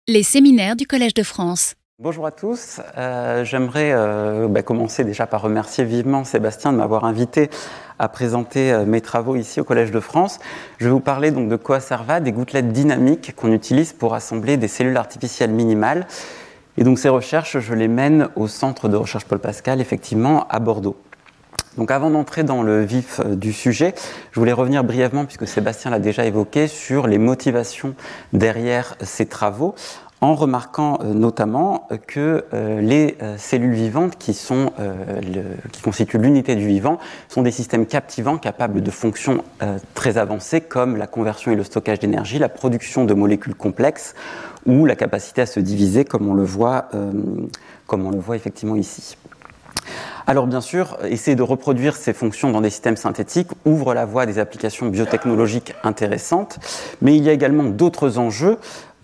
Les séminaires du Collège de France. Bonjour à tous, j'aimerais commencer déjà par remercier vivement Sébastien de m'avoir invité à présenter mes travaux ici au Collège de France. Je vais vous parler donc de Coacerva, des gouttelettes dynamiques qu'on utilise pour assembler des cellules artificielles minimales. Et donc ces recherches, je les mène au Centre de recherche Paul Pascal, effectivement, à Bordeaux. Donc avant d'entrer dans le vif du sujet, je voulais revenir brièvement, puisque Sébastien l'a déjà évoqué, sur les motivations derrière ces travaux, en remarquant notamment que les cellules vivantes qui constituent l'unité du vivant sont des systèmes captivants capables de fonctions très avancées comme la conversion et le stockage d'énergie, la production de molécules complexes ou la capacité à se diviser comme on le voit effectivement ici. Alors bien sûr, essayer de reproduire ces fonctions dans des systèmes synthétiques ouvre la voie à des applications biotechnologiques intéressantes, mais il y a également d'autres enjeux,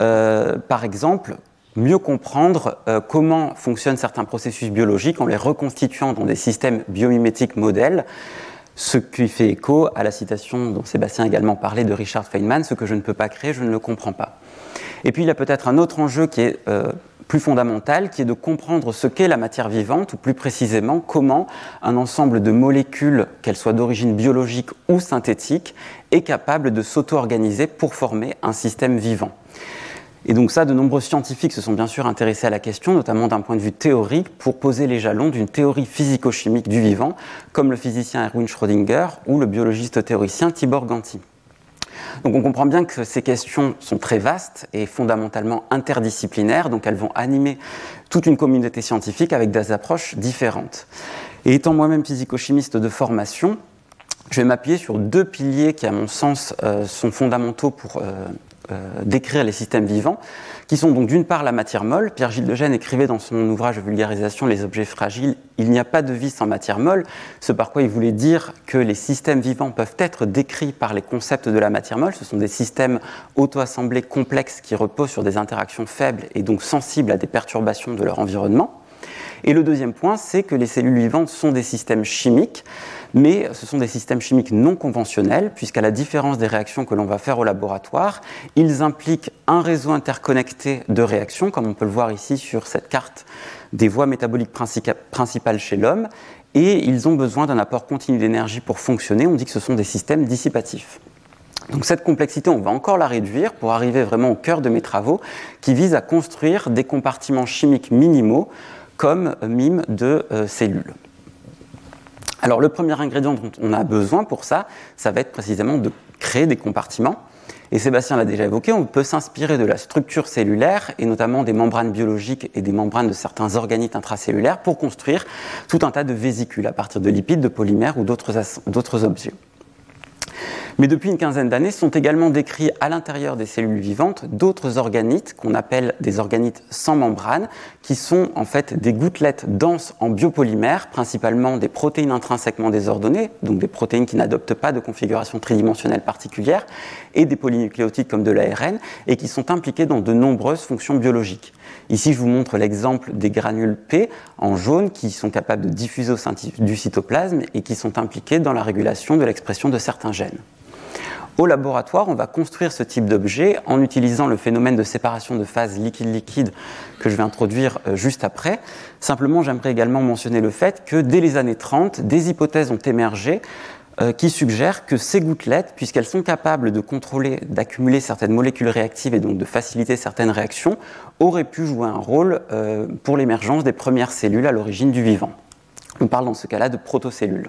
par exemple, mieux comprendre comment fonctionnent certains processus biologiques en les reconstituant dans des systèmes biomimétiques modèles, ce qui fait écho à la citation dont Sébastien a également parlé de Richard Feynman, « Ce que je ne peux pas créer, je ne le comprends pas ». Et puis il y a peut-être un autre enjeu qui est plus fondamental, qui est de comprendre ce qu'est la matière vivante, ou plus précisément comment un ensemble de molécules, qu'elles soient d'origine biologique ou synthétique, est capable de s'auto-organiser pour former un système vivant. Et donc ça, de nombreux scientifiques se sont bien sûr intéressés à la question, notamment d'un point de vue théorique, pour poser les jalons d'une théorie physico-chimique du vivant, comme le physicien Erwin Schrödinger ou le biologiste théoricien Tibor Ganti. Donc on comprend bien que ces questions sont très vastes et fondamentalement interdisciplinaires, donc elles vont animer toute une communauté scientifique avec des approches différentes. Et étant moi-même physico-chimiste de formation, je vais m'appuyer sur deux piliers qui, à mon sens, sont fondamentaux pour décrire les systèmes vivants, qui sont donc d'une part la matière molle. Pierre-Gilles de Gennes écrivait dans son ouvrage de vulgarisation « Les objets fragiles » « Il n'y a pas de vie sans matière molle », ce par quoi il voulait dire que les systèmes vivants peuvent être décrits par les concepts de la matière molle. Ce sont des systèmes auto-assemblés complexes qui reposent sur des interactions faibles et donc sensibles à des perturbations de leur environnement. Et le deuxième point, c'est que les cellules vivantes sont des systèmes chimiques, mais ce sont des systèmes chimiques non conventionnels, puisqu'à la différence des réactions que l'on va faire au laboratoire, ils impliquent un réseau interconnecté de réactions, comme on peut le voir ici sur cette carte des voies métaboliques principales chez l'homme, et ils ont besoin d'un apport continu d'énergie pour fonctionner. On dit que ce sont des systèmes dissipatifs. Donc cette complexité, on va encore la réduire pour arriver vraiment au cœur de mes travaux, qui visent à construire des compartiments chimiques minimaux comme mimes de cellules. Alors le premier ingrédient dont on a besoin pour ça, ça va être précisément de créer des compartiments. Et Sébastien l'a déjà évoqué, on peut s'inspirer de la structure cellulaire, et notamment des membranes biologiques et des membranes de certains organites intracellulaires, pour construire tout un tas de vésicules à partir de lipides, de polymères ou d'autres objets. Mais depuis une quinzaine d'années, sont également décrits à l'intérieur des cellules vivantes d'autres organites qu'on appelle des organites sans membrane, qui sont en fait des gouttelettes denses en biopolymères, principalement des protéines intrinsèquement désordonnées, donc des protéines qui n'adoptent pas de configuration tridimensionnelle particulière, et des polynucléotides comme de l'ARN, et qui sont impliqués dans de nombreuses fonctions biologiques. Ici, je vous montre l'exemple des granules P en jaune qui sont capables de diffuser au sein du cytoplasme et qui sont impliqués dans la régulation de l'expression de certains gènes. Au laboratoire, on va construire ce type d'objet en utilisant le phénomène de séparation de phase liquide-liquide que je vais introduire juste après. Simplement, j'aimerais également mentionner le fait que dès les années 30, des hypothèses ont émergé qui suggèrent que ces gouttelettes, puisqu'elles sont capables de contrôler, d'accumuler certaines molécules réactives et donc de faciliter certaines réactions, auraient pu jouer un rôle pour l'émergence des premières cellules à l'origine du vivant. On parle dans ce cas-là de protocellules.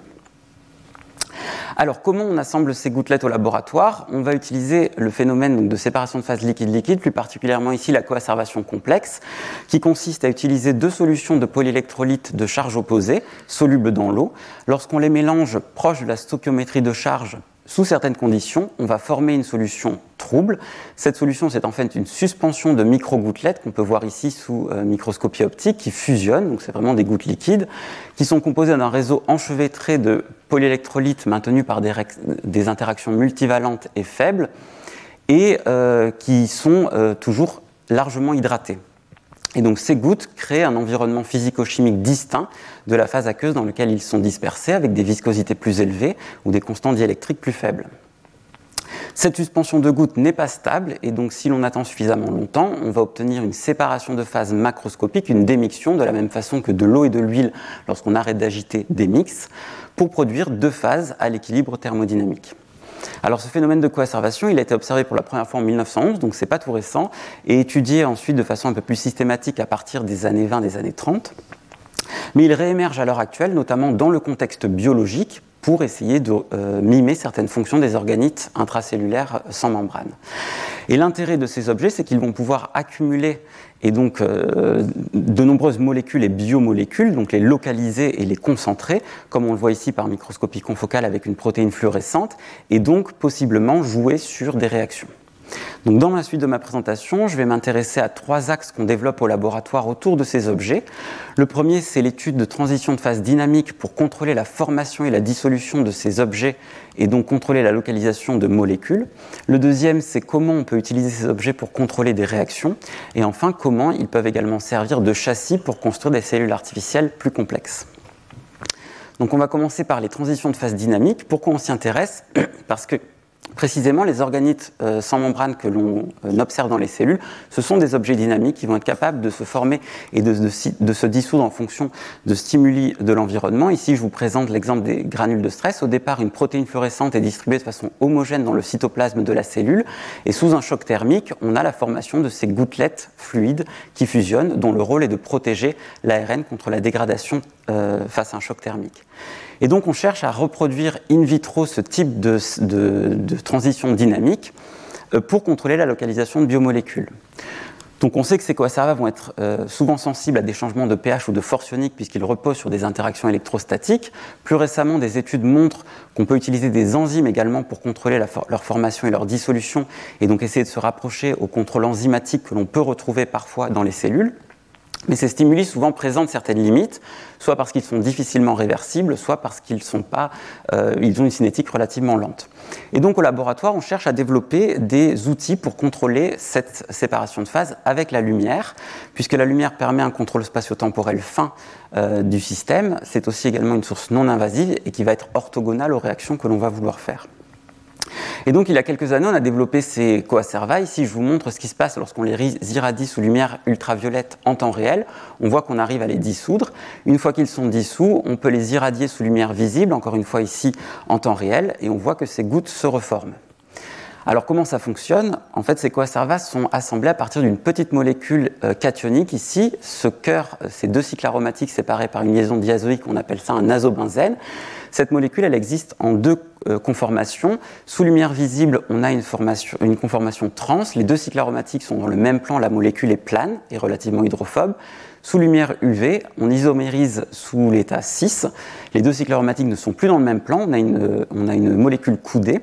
Alors, comment on assemble ces gouttelettes au laboratoire ? On va utiliser le phénomène de séparation de phase liquide-liquide, plus particulièrement ici la coacervation complexe, qui consiste à utiliser deux solutions de polyélectrolytes de charge opposée, solubles dans l'eau. Lorsqu'on les mélange proche de la stoichiométrie de charge, sous certaines conditions, on va former une solution trouble. Cette solution, c'est en fait une suspension de micro-gouttelettes qu'on peut voir ici sous microscopie optique qui fusionnent, donc c'est vraiment des gouttes liquides, qui sont composées d'un réseau enchevêtré de polyélectrolytes maintenus par des interactions multivalentes et faibles et qui sont toujours largement hydratées. Et donc ces gouttes créent un environnement physico-chimique distinct de la phase aqueuse dans lequel ils sont dispersés avec des viscosités plus élevées ou des constants diélectriques plus faibles. Cette suspension de gouttes n'est pas stable et donc si l'on attend suffisamment longtemps, on va obtenir une séparation de phase macroscopique, une démixion, de la même façon que de l'eau et de l'huile lorsqu'on arrête d'agiter démixent, pour produire 2 phases à l'équilibre thermodynamique. Alors ce phénomène de coacervation, il a été observé pour la première fois en 1911, donc c'est pas tout récent, et étudié ensuite de façon un peu plus systématique à partir des années 20, des années 30. Mais il réémerge à l'heure actuelle, notamment dans le contexte biologique, pour essayer de mimer certaines fonctions des organites intracellulaires sans membrane. Et l'intérêt de ces objets, c'est qu'ils vont pouvoir accumuler et donc de nombreuses molécules et biomolécules, donc les localiser et les concentrer, comme on le voit ici par microscopie confocale avec une protéine fluorescente, et donc possiblement jouer sur des réactions. Donc dans la suite de ma présentation, je vais m'intéresser à 3 axes qu'on développe au laboratoire autour de ces objets. Le premier, c'est l'étude de transition de phase dynamique pour contrôler la formation et la dissolution de ces objets et donc contrôler la localisation de molécules. Le deuxième, c'est comment on peut utiliser ces objets pour contrôler des réactions. Et enfin, comment ils peuvent également servir de châssis pour construire des cellules artificielles plus complexes. Donc on va commencer par les transitions de phase dynamique. Pourquoi on s'y intéresse ? Parce que précisément, les organites sans membrane que l'on observe dans les cellules, ce sont des objets dynamiques qui vont être capables de se former et de se dissoudre en fonction de stimuli de l'environnement. Ici, je vous présente l'exemple des granules de stress. Au départ, une protéine fluorescente est distribuée de façon homogène dans le cytoplasme de la cellule. Et sous un choc thermique, on a la formation de ces gouttelettes fluides qui fusionnent, dont le rôle est de protéger l'ARN contre la dégradation face à un choc thermique. Et donc on cherche à reproduire in vitro ce type de transition dynamique pour contrôler la localisation de biomolécules. Donc on sait que ces coacervas vont être souvent sensibles à des changements de pH ou de force ionique puisqu'ils reposent sur des interactions électrostatiques. Plus récemment, des études montrent qu'on peut utiliser des enzymes également pour contrôler leur formation et leur dissolution et donc essayer de se rapprocher au contrôle enzymatique que l'on peut retrouver parfois dans les cellules. Mais ces stimuli souvent présentent certaines limites, soit parce qu'ils sont difficilement réversibles, soit parce qu'ils ont une cinétique relativement lente. Et donc au laboratoire, on cherche à développer des outils pour contrôler cette séparation de phase avec la lumière, puisque la lumière permet un contrôle spatio-temporel fin du système. C'est aussi également une source non invasive et qui va être orthogonale aux réactions que l'on va vouloir faire. Et donc, il y a quelques années, on a développé ces coacervas. Ici, je vous montre ce qui se passe lorsqu'on les irradie sous lumière ultraviolette en temps réel. On voit qu'on arrive à les dissoudre. Une fois qu'ils sont dissous, on peut les irradier sous lumière visible, encore une fois ici en temps réel, et on voit que ces gouttes se reforment. Alors, comment ça fonctionne ? En fait, ces coacervas sont assemblés à partir d'une petite molécule cationique. Ici, ce cœur, ces 2 cycles aromatiques séparés par une liaison diazoïque, on appelle ça un azobenzène. Cette molécule, elle existe en 2 conformations. Sous lumière visible, on a une conformation trans. Les 2 cycles aromatiques sont dans le même plan, la molécule est plane et relativement hydrophobe. Sous lumière UV, on isomérise sous l'état 6. Les 2 cycles aromatiques ne sont plus dans le même plan, on a une molécule coudée.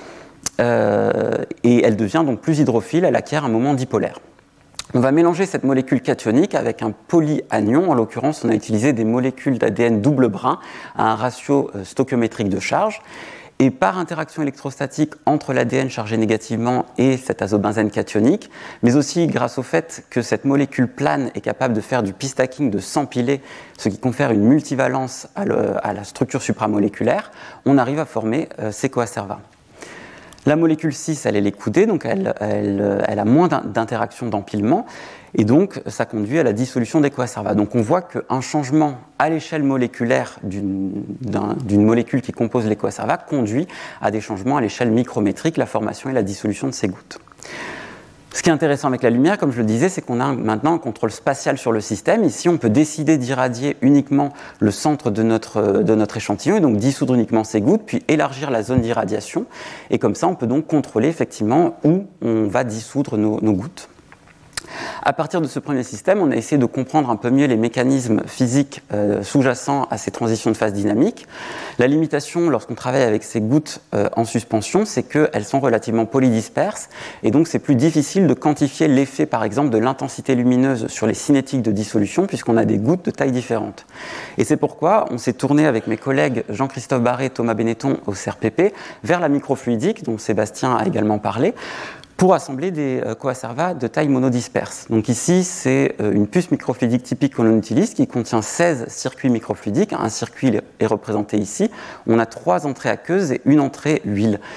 Et elle devient donc plus hydrophile, elle acquiert un moment dipolaire. On va mélanger cette molécule cationique avec un polyanion. En l'occurrence, on a utilisé des molécules d'ADN double brin à un ratio stoichiométrique de charge. Et par interaction électrostatique entre l'ADN chargé négativement et cet azobenzène cationique, mais aussi grâce au fait que cette molécule plane est capable de faire du p-stacking, de s'empiler, ce qui confère une multivalence à la structure supramoléculaire, on arrive à former ces coacervas. La molécule 6, elle est coudée, donc elle a moins d'interactions d'empilement, et donc ça conduit à la dissolution des coacervas. Donc on voit qu'un changement à l'échelle moléculaire d'une molécule qui compose les coacervas conduit à des changements à l'échelle micrométrique, la formation et la dissolution de ces gouttes. Ce qui est intéressant avec la lumière, comme je le disais, c'est qu'on a maintenant un contrôle spatial sur le système. Ici, on peut décider d'irradier uniquement le centre de notre échantillon, et donc dissoudre uniquement ces gouttes, puis élargir la zone d'irradiation. Et comme ça, on peut donc contrôler effectivement où on va dissoudre nos gouttes. À partir de ce premier système, on a essayé de comprendre un peu mieux les mécanismes physiques sous-jacents à ces transitions de phase dynamique. La limitation, lorsqu'on travaille avec ces gouttes en suspension, c'est qu'elles sont relativement polydisperses, et donc c'est plus difficile de quantifier l'effet, par exemple, de l'intensité lumineuse sur les cinétiques de dissolution, puisqu'on a des gouttes de taille différentes. Et c'est pourquoi on s'est tourné avec mes collègues Jean-Christophe Barré et Thomas Benetton au CRPP vers la microfluidique, dont Sébastien a également parlé, pour assembler des coacervas de taille monodisperse. Donc ici, c'est une puce microfluidique typique que l'on utilise qui contient 16 circuits microfluidiques. Un circuit est représenté ici. On a 3 entrées aqueuses et une entrée huile.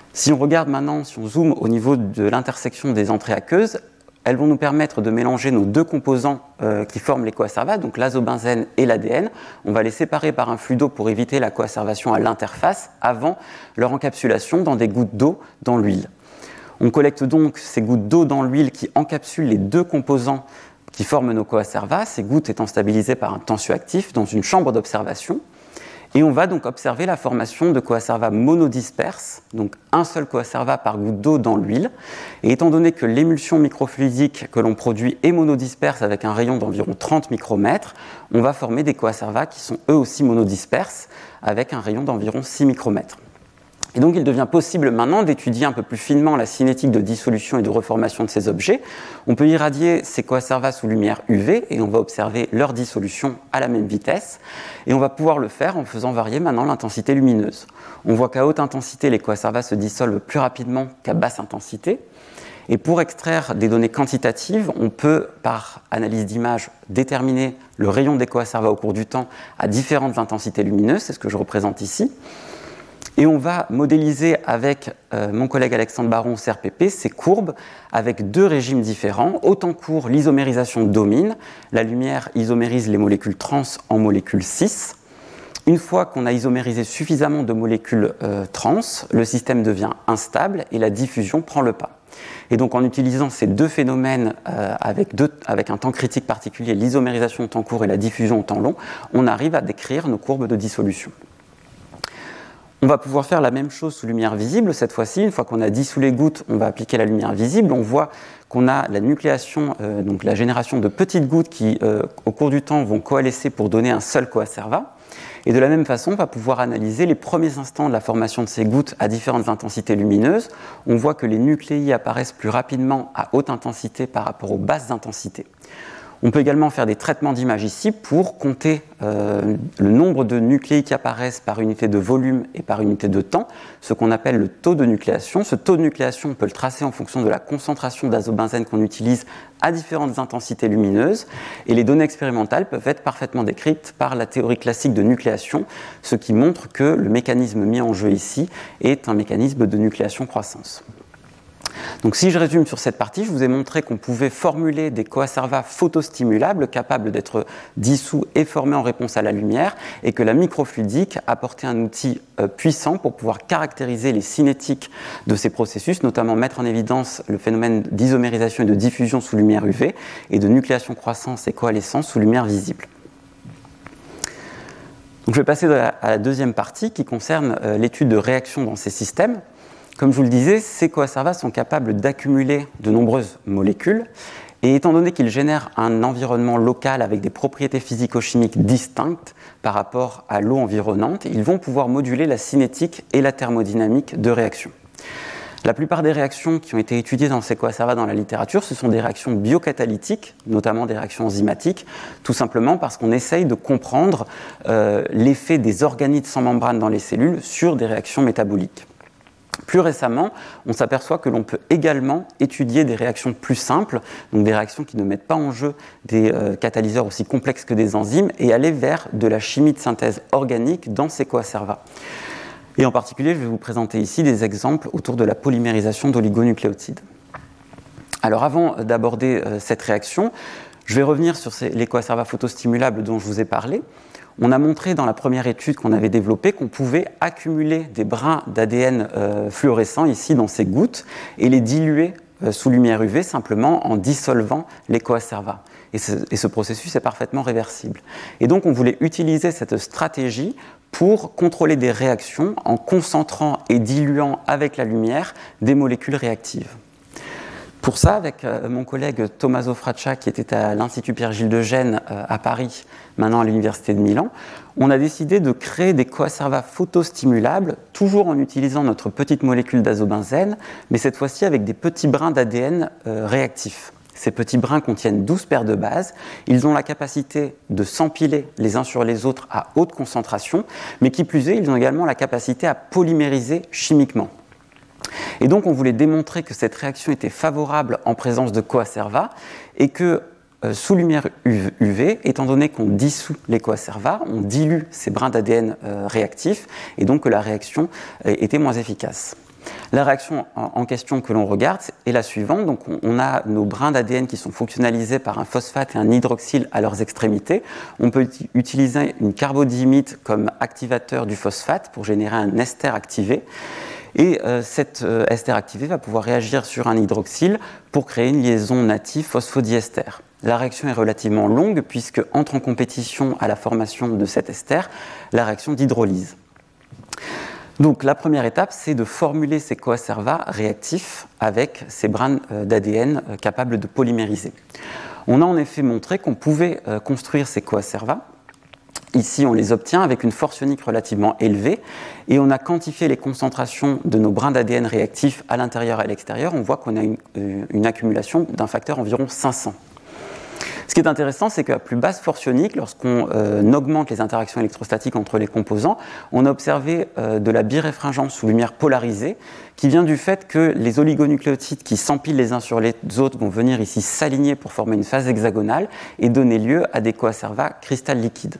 Si on regarde maintenant, si on zoome au niveau de l'intersection des entrées aqueuses, elles vont nous permettre de mélanger nos deux composants qui forment les coacervats, donc l'azobenzène et l'ADN. On va les séparer par un flux d'eau pour éviter la coacervation à l'interface avant leur encapsulation dans des gouttes d'eau dans l'huile. On collecte donc ces gouttes d'eau dans l'huile qui encapsulent les deux composants qui forment nos coacervats, ces gouttes étant stabilisées par un tensioactif dans une chambre d'observation. Et on va donc observer la formation de coacervats monodisperses, donc un seul coacervat par goutte d'eau dans l'huile. Et étant donné que l'émulsion microfluidique que l'on produit est monodisperse avec un rayon d'environ 30 micromètres, on va former des coacervats qui sont eux aussi monodisperses avec un rayon d'environ 6 micromètres. Et donc il devient possible maintenant d'étudier un peu plus finement la cinétique de dissolution et de reformation de ces objets. On peut irradier ces coacervats sous lumière UV et on va observer leur dissolution à la même vitesse. Et on va pouvoir le faire en faisant varier maintenant l'intensité lumineuse. On voit qu'à haute intensité, les coacervats se dissolvent plus rapidement qu'à basse intensité. Et pour extraire des données quantitatives, on peut, par analyse d'image, déterminer le rayon des coacervats au cours du temps à différentes intensités lumineuses. C'est ce que je représente ici. Et on va modéliser avec mon collègue Alexandre Baron au CRPP ces courbes avec deux régimes différents. Au temps court, l'isomérisation domine. La lumière isomérise les molécules trans en molécules cis. Une fois qu'on a isomérisé suffisamment de molécules trans, le système devient instable et la diffusion prend le pas. Et donc en utilisant ces deux phénomènes avec un temps critique particulier, l'isomérisation au temps court et la diffusion au temps long, on arrive à décrire nos courbes de dissolution. On va pouvoir faire la même chose sous lumière visible. Cette fois-ci, une fois qu'on a dissous les gouttes, on va appliquer la lumière visible. On voit qu'on a la nucléation, donc la génération de petites gouttes qui, au cours du temps, vont coalescer pour donner un seul coacervat. Et de la même façon, on va pouvoir analyser les premiers instants de la formation de ces gouttes à différentes intensités lumineuses. On voit que les nucléi apparaissent plus rapidement à haute intensité par rapport aux basses intensités. On peut également faire des traitements d'image ici pour compter le nombre de nucléi qui apparaissent par unité de volume et par unité de temps, ce qu'on appelle le taux de nucléation. Ce taux de nucléation, on peut le tracer en fonction de la concentration d'azobenzène qu'on utilise à différentes intensités lumineuses. Et les données expérimentales peuvent être parfaitement décrites par la théorie classique de nucléation, ce qui montre que le mécanisme mis en jeu ici est un mécanisme de nucléation-croissance. Donc si je résume sur cette partie, je vous ai montré qu'on pouvait formuler des coacervats photostimulables capables d'être dissous et formés en réponse à la lumière et que la microfluidique apportait un outil puissant pour pouvoir caractériser les cinétiques de ces processus, notamment mettre en évidence le phénomène d'isomérisation et de diffusion sous lumière UV et de nucléation-croissance et coalescence sous lumière visible. Donc je vais passer à la deuxième partie qui concerne l'étude de réaction dans ces systèmes. Comme je vous le disais, ces coacervats sont capables d'accumuler de nombreuses molécules et étant donné qu'ils génèrent un environnement local avec des propriétés physico-chimiques distinctes par rapport à l'eau environnante, ils vont pouvoir moduler la cinétique et la thermodynamique de réaction. La plupart des réactions qui ont été étudiées dans ces coacervats dans la littérature, ce sont des réactions biocatalytiques, notamment des réactions enzymatiques, tout simplement parce qu'on essaye de comprendre l'effet des organites sans membrane dans les cellules sur des réactions métaboliques. Plus récemment, on s'aperçoit que l'on peut également étudier des réactions plus simples, donc des réactions qui ne mettent pas en jeu des catalyseurs aussi complexes que des enzymes, et aller vers de la chimie de synthèse organique dans ces coacervats. Et en particulier, je vais vous présenter ici des exemples autour de la polymérisation d'oligonucléotides. Alors avant d'aborder cette réaction, je vais revenir sur les coacervats photostimulables dont je vous ai parlé. On a montré dans la première étude qu'on avait développée qu'on pouvait accumuler des brins d'ADN fluorescents ici dans ces gouttes et les diluer sous lumière UV simplement en dissolvant les coacervats. Et ce processus est parfaitement réversible. Et donc on voulait utiliser cette stratégie pour contrôler des réactions en concentrant et diluant avec la lumière des molécules réactives. Pour ça, avec mon collègue Tommaso Fraccia, qui était à l'Institut Pierre-Gilles de Gênes à Paris, maintenant à l'Université de Milan, on a décidé de créer des coacervats photostimulables, toujours en utilisant notre petite molécule d'azobenzène, mais cette fois-ci avec des petits brins d'ADN réactifs. Ces petits brins contiennent 12 paires de bases. Ils ont la capacité de s'empiler les uns sur les autres à haute concentration, mais qui plus est, ils ont également la capacité à polymériser chimiquement. Et donc on voulait démontrer que cette réaction était favorable en présence de coacervats et que sous lumière UV, étant donné qu'on dissout les coacervats, on dilue ces brins d'ADN réactifs et donc que la réaction était moins efficace. La réaction en question que l'on regarde est la suivante. Donc on a nos brins d'ADN qui sont fonctionnalisés par un phosphate et un hydroxyle à leurs extrémités. On peut utiliser une carbodimite comme activateur du phosphate pour générer un ester activé. Et cet ester activé va pouvoir réagir sur un hydroxyle pour créer une liaison native phosphodiester. La réaction est relativement longue puisque entre en compétition à la formation de cet ester la réaction d'hydrolyse. Donc la première étape, c'est de formuler ces coacervats réactifs avec ces brins d'ADN capables de polymériser. On a en effet montré qu'on pouvait construire ces coacervats. Ici, on les obtient avec une force ionique relativement élevée et on a quantifié les concentrations de nos brins d'ADN réactifs à l'intérieur et à l'extérieur. On voit qu'on a une accumulation d'un facteur environ 500. Ce qui est intéressant, c'est qu'à plus basse force ionique, lorsqu'on augmente les interactions électrostatiques entre les composants, on a observé de la biréfringence sous lumière polarisée, qui vient du fait que les oligonucléotides qui s'empilent les uns sur les autres vont venir ici s'aligner pour former une phase hexagonale et donner lieu à des coacervats cristal liquides.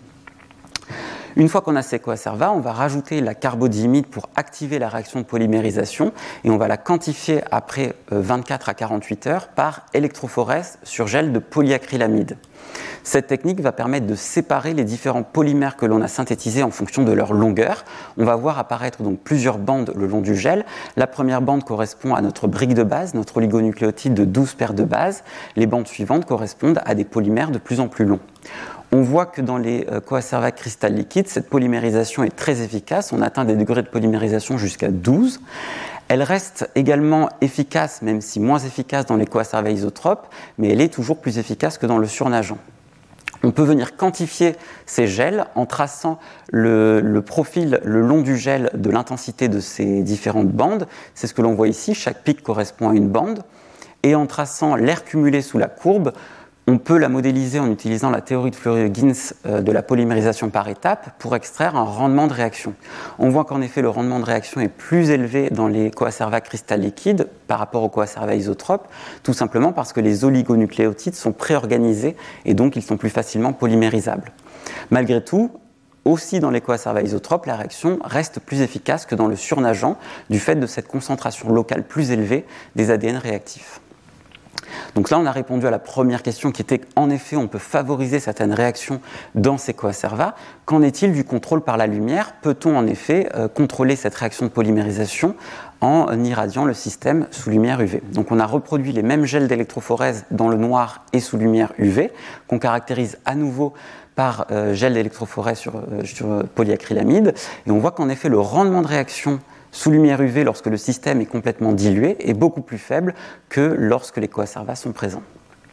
Une fois qu'on a ces coacervats, on va rajouter la carbodimite pour activer la réaction de polymérisation et on va la quantifier après 24 à 48 heures par électrophorèse sur gel de polyacrylamide. Cette technique va permettre de séparer les différents polymères que l'on a synthétisés en fonction de leur longueur. On va voir apparaître donc plusieurs bandes le long du gel. La première bande correspond à notre brique de base, notre oligonucléotide de 12 paires de bases. Les bandes suivantes correspondent à des polymères de plus en plus longs. On voit que dans les coacervats cristal liquide, cette polymérisation est très efficace. On atteint des degrés de polymérisation jusqu'à 12. Elle reste également efficace, même si moins efficace dans les coacervats isotropes, mais elle est toujours plus efficace que dans le surnageant. On peut venir quantifier ces gels en traçant le profil le long du gel de l'intensité de ces différentes bandes. C'est ce que l'on voit ici, chaque pic correspond à une bande. Et en traçant l'air cumulé sous la courbe, on peut la modéliser en utilisant la théorie de Fleury-Ginz de la polymérisation par étapes pour extraire un rendement de réaction. On voit qu'en effet le rendement de réaction est plus élevé dans les coacervats cristal liquides par rapport aux coacervats isotropes, tout simplement parce que les oligonucléotides sont préorganisés et donc ils sont plus facilement polymérisables. Malgré tout, aussi dans les coacervats isotropes, la réaction reste plus efficace que dans le surnageant du fait de cette concentration locale plus élevée des ADN réactifs. Donc là, on a répondu à la première question qui était en effet, on peut favoriser certaines réactions dans ces coacervats. Qu'en est-il du contrôle par la lumière ? Peut-on en effet contrôler cette réaction de polymérisation en irradiant le système sous lumière UV ? Donc on a reproduit les mêmes gels d'électrophorèse dans le noir et sous lumière UV, qu'on caractérise à nouveau par gel d'électrophorèse sur polyacrylamide. Et on voit qu'en effet, le rendement de réaction sous lumière UV, lorsque le système est complètement dilué, est beaucoup plus faible que lorsque les coacervats sont présents.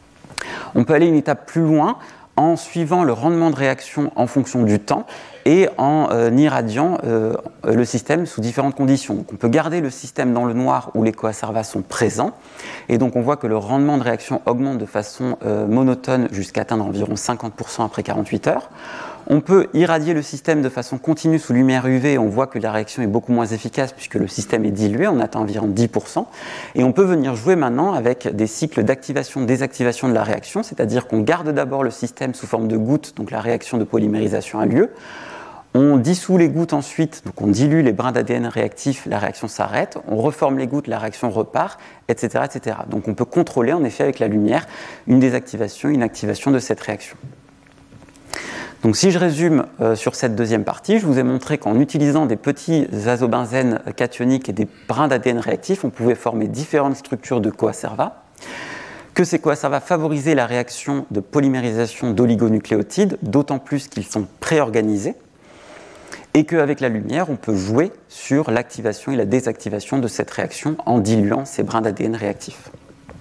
On peut aller une étape plus loin en suivant le rendement de réaction en fonction du temps et en irradiant le système sous différentes conditions. Donc on peut garder le système dans le noir où les coacervats sont présents et donc on voit que le rendement de réaction augmente de façon monotone jusqu'à atteindre environ 50% après 48 heures. On peut irradier le système de façon continue sous lumière UV et on voit que la réaction est beaucoup moins efficace puisque le système est dilué, on atteint environ 10%. Et on peut venir jouer maintenant avec des cycles d'activation-désactivation de la réaction, c'est-à-dire qu'on garde d'abord le système sous forme de gouttes, donc la réaction de polymérisation a lieu. On dissout les gouttes ensuite, donc on dilue les brins d'ADN réactifs, la réaction s'arrête, on reforme les gouttes, la réaction repart, etc., etc. Donc on peut contrôler en effet avec la lumière une désactivation, une activation de cette réaction. Donc si je résume sur cette deuxième partie, je vous ai montré qu'en utilisant des petits azobenzènes cationiques et des brins d'ADN réactifs, on pouvait former différentes structures de coacervats, que ces coacervats favorisaient la réaction de polymérisation d'oligonucléotides, d'autant plus qu'ils sont préorganisés, et qu'avec la lumière, on peut jouer sur l'activation et la désactivation de cette réaction en diluant ces brins d'ADN réactifs.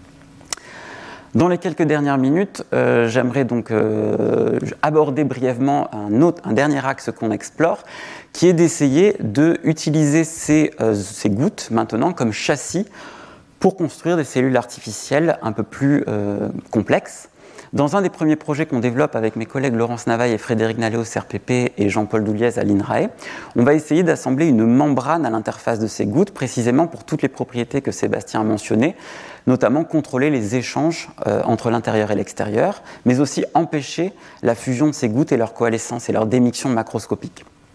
Dans les quelques dernières minutes, j'aimerais donc aborder brièvement un dernier axe qu'on explore, qui est d'essayer d'utiliser ces gouttes maintenant comme châssis pour construire des cellules artificielles un peu plus complexes. Dans un des premiers projets qu'on développe avec mes collègues Laurence Navaille et Frédéric Nallet au CRPP et Jean-Paul Douliez à l'INRAE, on va essayer d'assembler une membrane à l'interface de ces gouttes, précisément pour toutes les propriétés que Sébastien a mentionnées, notamment contrôler les échanges entre l'intérieur et l'extérieur, mais aussi empêcher la fusion de ces gouttes et leur coalescence et leur démiction macroscopique.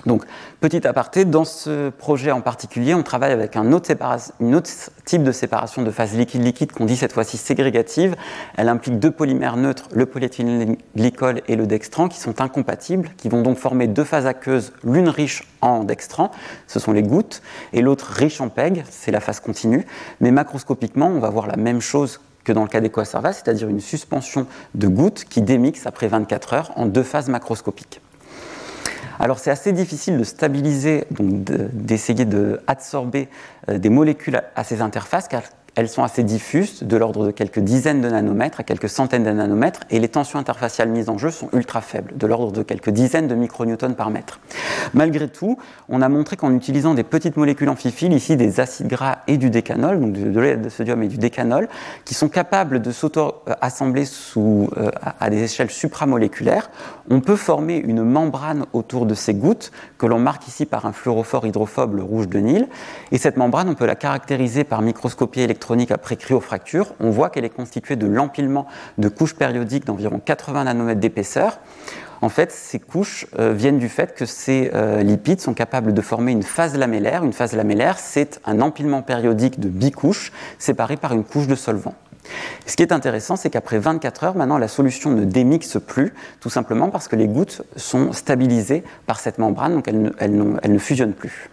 Donc, petit aparté, dans ce projet en particulier, on travaille avec un autre type de séparation de phase liquide-liquide qu'on dit cette fois-ci ségrégative. Elle implique deux polymères neutres, le polyéthylène-glycol et le dextran, qui sont incompatibles, qui vont donc former deux phases aqueuses, l'une riche en dextran, ce sont les gouttes, et l'autre riche en PEG, c'est la phase continue. Mais macroscopiquement, on va voir la même chose que dans le cas des coacerva, c'est-à-dire une suspension de gouttes qui démixe après 24 heures en deux phases macroscopiques. Alors c'est assez difficile de stabiliser, donc d'essayer d'absorber des molécules à ces interfaces, car elles sont assez diffuses, de l'ordre de quelques dizaines de nanomètres à quelques centaines de nanomètres, et les tensions interfaciales mises en jeu sont ultra faibles, de l'ordre de quelques dizaines de micronewtons par mètre. Malgré tout, on a montré qu'en utilisant des petites molécules amphiphiles, ici des acides gras et du décanol, donc de l'oxyde de sodium et du décanol, qui sont capables de s'auto-assembler à des échelles supramoléculaires, on peut former une membrane autour de ces gouttes, que l'on marque ici par un fluorophore hydrophobe, le rouge de Nil, et cette membrane, on peut la caractériser par microscopie électronique après cryofracture. On voit qu'elle est constituée de l'empilement de couches périodiques d'environ 80 nanomètres d'épaisseur. En fait, ces couches viennent du fait que ces lipides sont capables de former une phase lamellaire. Une phase lamellaire, c'est un empilement périodique de bicouches séparées par une couche de solvant. Ce qui est intéressant, c'est qu'après 24 heures, maintenant, la solution ne démixe plus, tout simplement parce que les gouttes sont stabilisées par cette membrane, donc elles ne fusionnent plus.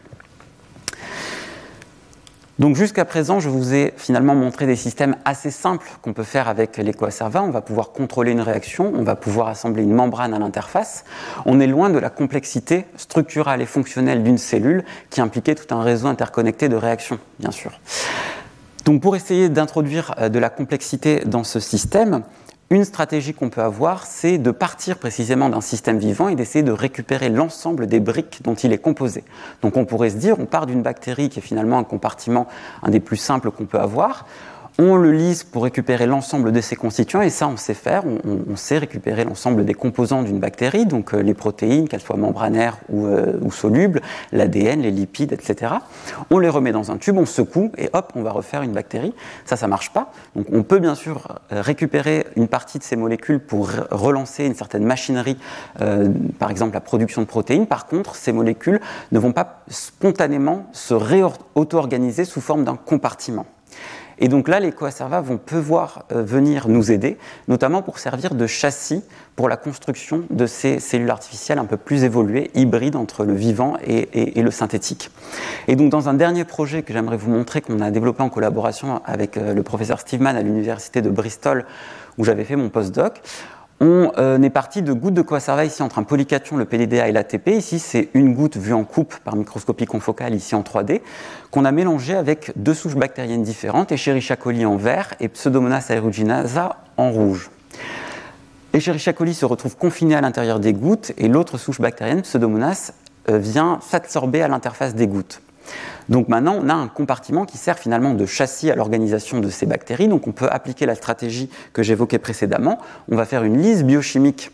Donc jusqu'à présent, je vous ai finalement montré des systèmes assez simples qu'on peut faire avec les coacerva. On va pouvoir contrôler une réaction, on va pouvoir assembler une membrane à l'interface. On est loin de la complexité structurale et fonctionnelle d'une cellule qui impliquait tout un réseau interconnecté de réactions, bien sûr. Donc pour essayer d'introduire de la complexité dans ce système, une stratégie qu'on peut avoir, c'est de partir précisément d'un système vivant et d'essayer de récupérer l'ensemble des briques dont il est composé. Donc on pourrait se dire, on part d'une bactérie qui est finalement un compartiment, un des plus simples qu'on peut avoir, on le lise pour récupérer l'ensemble de ses constituants, et ça on sait faire, on sait récupérer l'ensemble des composants d'une bactérie, donc les protéines, qu'elles soient membranaires ou solubles, l'ADN, les lipides, etc. On les remet dans un tube, on secoue, et hop, on va refaire une bactérie. Ça marche pas. Donc on peut bien sûr récupérer une partie de ces molécules pour relancer une certaine machinerie, par exemple la production de protéines. Par contre, ces molécules ne vont pas spontanément se auto-organiser sous forme d'un compartiment. Et donc là, les coacerva vont pouvoir venir nous aider, notamment pour servir de châssis pour la construction de ces cellules artificielles un peu plus évoluées, hybrides entre le vivant et le synthétique. Et donc dans un dernier projet que j'aimerais vous montrer, qu'on a développé en collaboration avec le professeur Steve Mann à l'université de Bristol, où j'avais fait mon postdoc, on est parti de gouttes de coacerva ici entre un polycation, le PDDA et l'ATP. Ici, c'est une goutte vue en coupe par microscopie confocale, ici en 3D, qu'on a mélangé avec deux souches bactériennes différentes, Escherichia coli en vert et Pseudomonas aeruginosa en rouge. Escherichia coli se retrouve confiné à l'intérieur des gouttes et l'autre souche bactérienne, Pseudomonas, vient s'absorber à l'interface des gouttes. Donc maintenant, on a un compartiment qui sert finalement de châssis à l'organisation de ces bactéries. Donc on peut appliquer la stratégie que j'évoquais précédemment. On va faire une lyse biochimique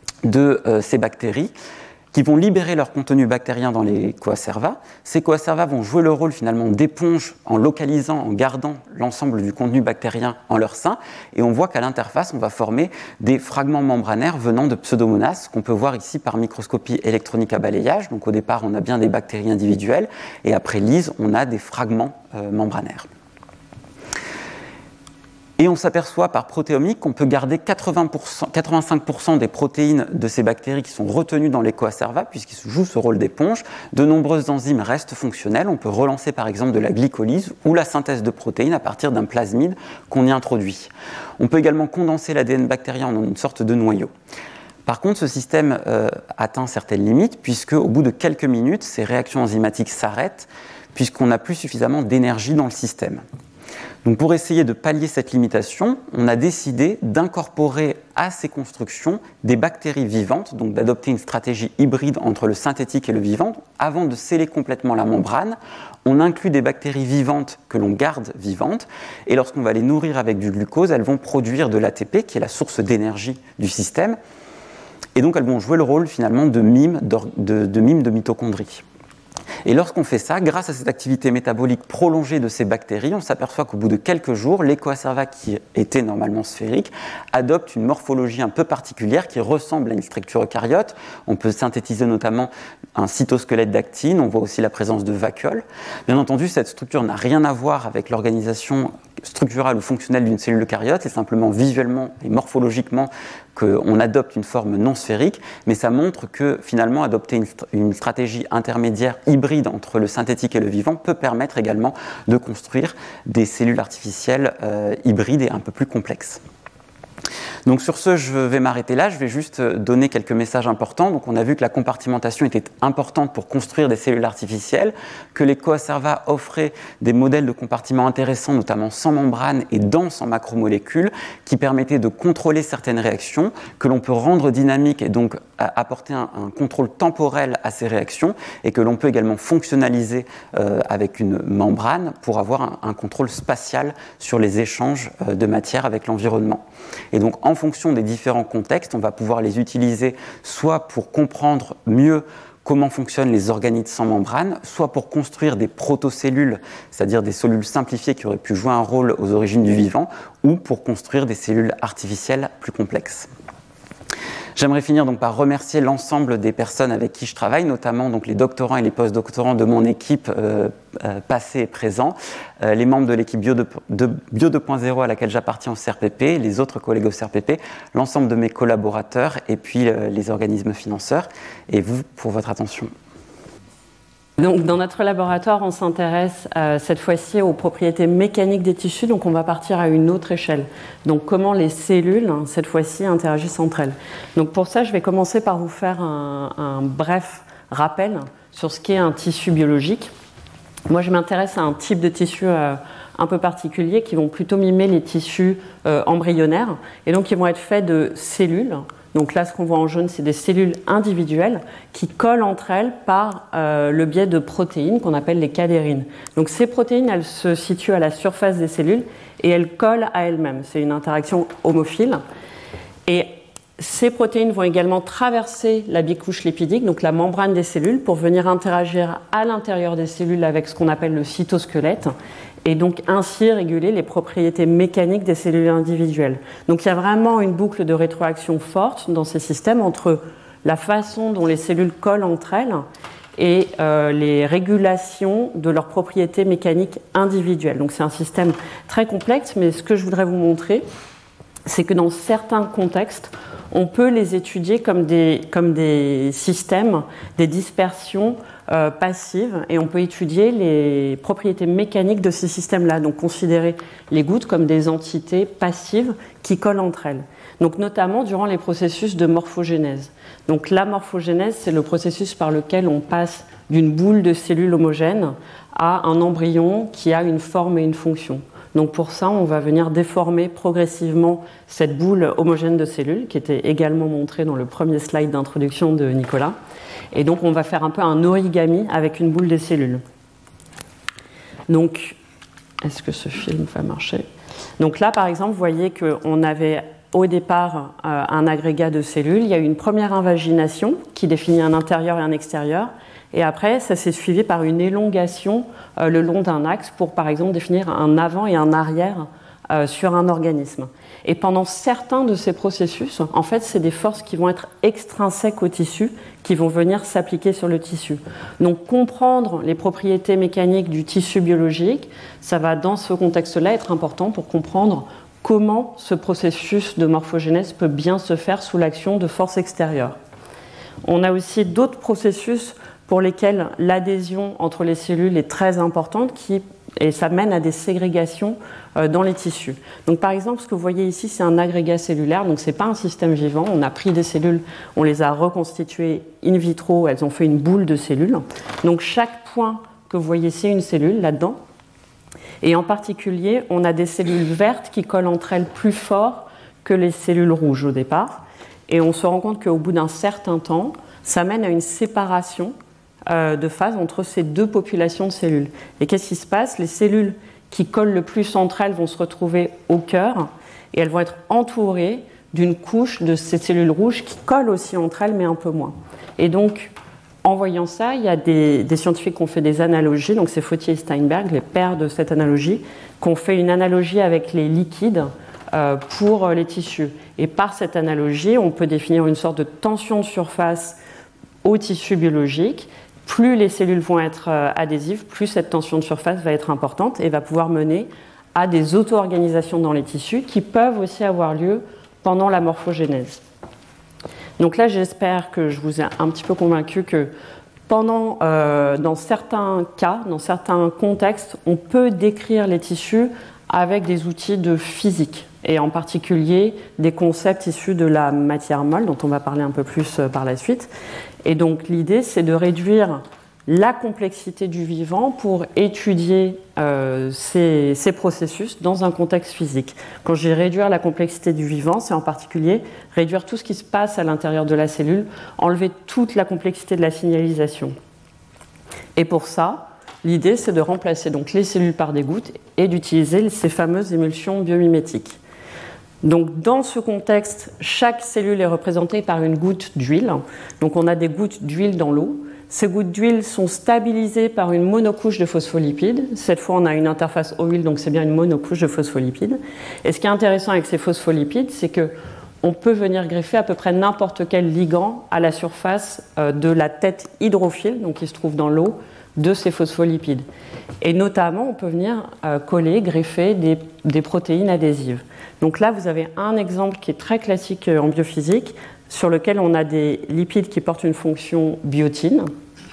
de ces bactéries qui vont libérer leur contenu bactérien dans les coacerva. Ces coacerva vont jouer le rôle finalement d'éponge en localisant, en gardant l'ensemble du contenu bactérien en leur sein. Et on voit qu'à l'interface, on va former des fragments membranaires venant de Pseudomonas, qu'on peut voir ici par microscopie électronique à balayage. Donc au départ, on a bien des bactéries individuelles, et après lyse, on a des fragments membranaires. Et on s'aperçoit par protéomique qu'on peut garder 85% des protéines de ces bactéries qui sont retenues dans les coacerva, puisqu'ils jouent ce rôle d'éponge. De nombreuses enzymes restent fonctionnelles. On peut relancer par exemple de la glycolyse ou la synthèse de protéines à partir d'un plasmide qu'on y introduit. On peut également condenser l'ADN bactérien en une sorte de noyau. Par contre, ce système atteint certaines limites, puisque au bout de quelques minutes, ces réactions enzymatiques s'arrêtent, puisqu'on n'a plus suffisamment d'énergie dans le système. Donc pour essayer de pallier cette limitation, on a décidé d'incorporer à ces constructions des bactéries vivantes, donc d'adopter une stratégie hybride entre le synthétique et le vivant. Avant de sceller complètement la membrane, on inclut des bactéries vivantes que l'on garde vivantes, et lorsqu'on va les nourrir avec du glucose, elles vont produire de l'ATP, qui est la source d'énergie du système, et donc elles vont jouer le rôle finalement de mime de mitochondrie. Et lorsqu'on fait ça, grâce à cette activité métabolique prolongée de ces bactéries, on s'aperçoit qu'au bout de quelques jours, les coacerva qui étaient normalement sphériques adoptent une morphologie un peu particulière qui ressemble à une structure eucaryote. On peut synthétiser notamment un cytosquelette d'actine, on voit aussi la présence de vacuoles. Bien entendu, cette structure n'a rien à voir avec l'organisation structurale ou fonctionnelle d'une cellule eucaryote, c'est simplement visuellement et morphologiquement qu'on adopte une forme non sphérique, mais ça montre que finalement adopter une stratégie intermédiaire hybride entre le synthétique et le vivant peut permettre également de construire des cellules artificielles hybrides et un peu plus complexes. Donc sur ce, je vais m'arrêter là, je vais juste donner quelques messages importants. Donc on a vu que la compartimentation était importante pour construire des cellules artificielles, que les coacerva offraient des modèles de compartiments intéressants, notamment sans membrane et denses en macromolécules, qui permettaient de contrôler certaines réactions, que l'on peut rendre dynamiques et donc apporter un contrôle temporel à ces réactions, et que l'on peut également fonctionnaliser avec une membrane pour avoir un contrôle spatial sur les échanges de matière avec l'environnement. Et donc, en fonction des différents contextes, on va pouvoir les utiliser soit pour comprendre mieux comment fonctionnent les organites sans membrane, soit pour construire des protocellules, c'est-à-dire des cellules simplifiées qui auraient pu jouer un rôle aux origines du vivant, ou pour construire des cellules artificielles plus complexes. J'aimerais finir donc par remercier l'ensemble des personnes avec qui je travaille, notamment donc les doctorants et les post-doctorants de mon équipe passés et présents, les membres de l'équipe Bio 2.0 à laquelle j'appartiens au CRPP, les autres collègues au CRPP, l'ensemble de mes collaborateurs et puis les organismes financeurs. Et vous, pour votre attention. Donc, dans notre laboratoire, on s'intéresse cette fois-ci aux propriétés mécaniques des tissus, donc on va partir à une autre échelle. Donc comment les cellules, cette fois-ci, interagissent entre elles. Donc pour ça, je vais commencer par vous faire un bref rappel sur ce qu'est un tissu biologique. Moi, je m'intéresse à un type de tissu un peu particulier qui vont plutôt mimer les tissus embryonnaires, et donc ils vont être faits de cellules. Donc là, ce qu'on voit en jaune, c'est des cellules individuelles qui collent entre elles par le biais de protéines qu'on appelle les cadérines. Donc ces protéines, elles se situent à la surface des cellules et elles collent à elles-mêmes. C'est une interaction homophile. Et ces protéines vont également traverser la bicouche lipidique, donc la membrane des cellules, pour venir interagir à l'intérieur des cellules avec ce qu'on appelle le cytosquelette, et donc ainsi réguler les propriétés mécaniques des cellules individuelles. Donc il y a vraiment une boucle de rétroaction forte dans ces systèmes entre la façon dont les cellules collent entre elles et les régulations de leurs propriétés mécaniques individuelles. Donc c'est un système très complexe, mais ce que je voudrais vous montrer, c'est que dans certains contextes, on peut les étudier comme des systèmes, des dispersions passives, et on peut étudier les propriétés mécaniques de ces systèmes-là, donc considérer les gouttes comme des entités passives qui collent entre elles. Donc notamment durant les processus de morphogénèse. Donc la morphogénèse, c'est le processus par lequel on passe d'une boule de cellules homogènes à un embryon qui a une forme et une fonction. Donc pour ça, on va venir déformer progressivement cette boule homogène de cellules, qui était également montrée dans le premier slide d'introduction de Nicolas. Et donc on va faire un peu un origami avec une boule de cellules. Donc, est-ce que ce film va marcher ? Donc là, par exemple, vous voyez qu'on avait au départ un agrégat de cellules. Il y a eu une première invagination qui définit un intérieur et un extérieur. Et après, ça s'est suivi par une élongation le long d'un axe pour, par exemple, définir un avant et un arrière sur un organisme. Et pendant certains de ces processus, en fait, c'est des forces qui vont être extrinsèques au tissu, qui vont venir s'appliquer sur le tissu. Donc, comprendre les propriétés mécaniques du tissu biologique, ça va, dans ce contexte-là, être important pour comprendre comment ce processus de morphogénèse peut bien se faire sous l'action de forces extérieures. On a aussi d'autres processus pour lesquels l'adhésion entre les cellules est très importante et ça mène à des ségrégations dans les tissus. Donc par exemple, ce que vous voyez ici, c'est un agrégat cellulaire, donc ce n'est pas un système vivant. On a pris des cellules, on les a reconstituées in vitro, elles ont fait une boule de cellules. Donc chaque point que vous voyez, c'est une cellule là-dedans. Et en particulier, on a des cellules vertes qui collent entre elles plus fort que les cellules rouges au départ. Et on se rend compte qu'au bout d'un certain temps, ça mène à une séparation de phase entre ces deux populations de cellules. Et qu'est-ce qui se passe ? Les cellules qui collent le plus entre elles vont se retrouver au cœur et elles vont être entourées d'une couche de ces cellules rouges qui collent aussi entre elles, mais un peu moins. Et donc, En voyant ça, il y a des scientifiques qui ont fait des analogies, donc c'est Fautier et Steinberg, les pères de cette analogie, qui ont fait une analogie avec les liquides pour les tissus. Et par cette analogie, on peut définir une sorte de tension de surface aux tissus biologiques. Plus les cellules vont être adhésives, plus cette tension de surface va être importante et va pouvoir mener à des auto-organisations dans les tissus qui peuvent aussi avoir lieu pendant la morphogénèse. Donc là, j'espère que je vous ai un petit peu convaincu que dans certains cas, dans certains contextes, on peut décrire les tissus avec des outils de physique, et en particulier des concepts issus de la matière molle, dont on va parler un peu plus par la suite. Et donc l'idée, c'est de réduire la complexité du vivant pour étudier ces processus dans un contexte physique. Quand je dis réduire la complexité du vivant, c'est en particulier réduire tout ce qui se passe à l'intérieur de la cellule, enlever toute la complexité de la signalisation. Et pour ça, l'idée, c'est de remplacer donc les cellules par des gouttes et d'utiliser ces fameuses émulsions biomimétiques. Donc, dans ce contexte, chaque cellule est représentée par une goutte d'huile. Donc, on a des gouttes d'huile dans l'eau. Ces gouttes d'huile sont stabilisées par une monocouche de phospholipides. Cette fois, on a une interface eau-huile, donc c'est bien une monocouche de phospholipides. Et ce qui est intéressant avec ces phospholipides, c'est qu'on peut venir greffer à peu près n'importe quel ligand à la surface de la tête hydrophile, donc qui se trouve dans l'eau, de ces phospholipides. Et notamment, on peut venir coller, greffer des protéines adhésives. Donc là, vous avez un exemple qui est très classique en biophysique, sur lequel on a des lipides qui portent une fonction biotine,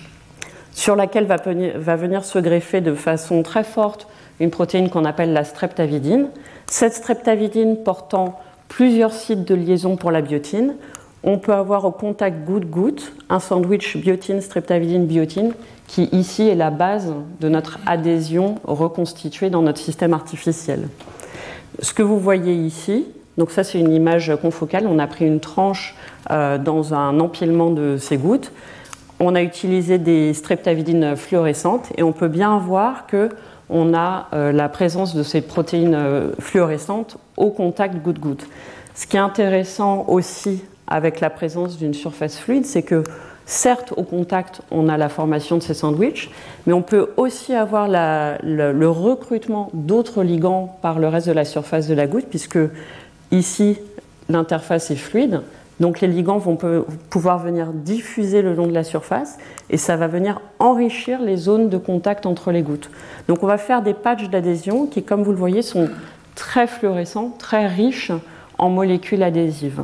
sur laquelle va venir se greffer de façon très forte une protéine qu'on appelle la streptavidine. Cette streptavidine portant plusieurs sites de liaison pour la biotine, on peut avoir au contact goutte-goutte un sandwich biotine-streptavidine-biotine qui ici est la base de notre adhésion reconstituée dans notre système artificiel. Ce que vous voyez ici, donc ça c'est une image confocale, on a pris une tranche dans un empilement de ces gouttes, on a utilisé des streptavidines fluorescentes et on peut bien voir qu'on a la présence de ces protéines fluorescentes au contact goutte-goutte. Ce qui est intéressant aussi avec la présence d'une surface fluide, c'est que certes, au contact, on a la formation de ces sandwichs, mais on peut aussi avoir le recrutement d'autres ligands par le reste de la surface de la goutte, puisque ici, l'interface est fluide. Donc les ligands vont pouvoir venir diffuser le long de la surface et ça va venir enrichir les zones de contact entre les gouttes. Donc on va faire des patchs d'adhésion qui, comme vous le voyez, sont très fluorescents, très riches en molécules adhésives.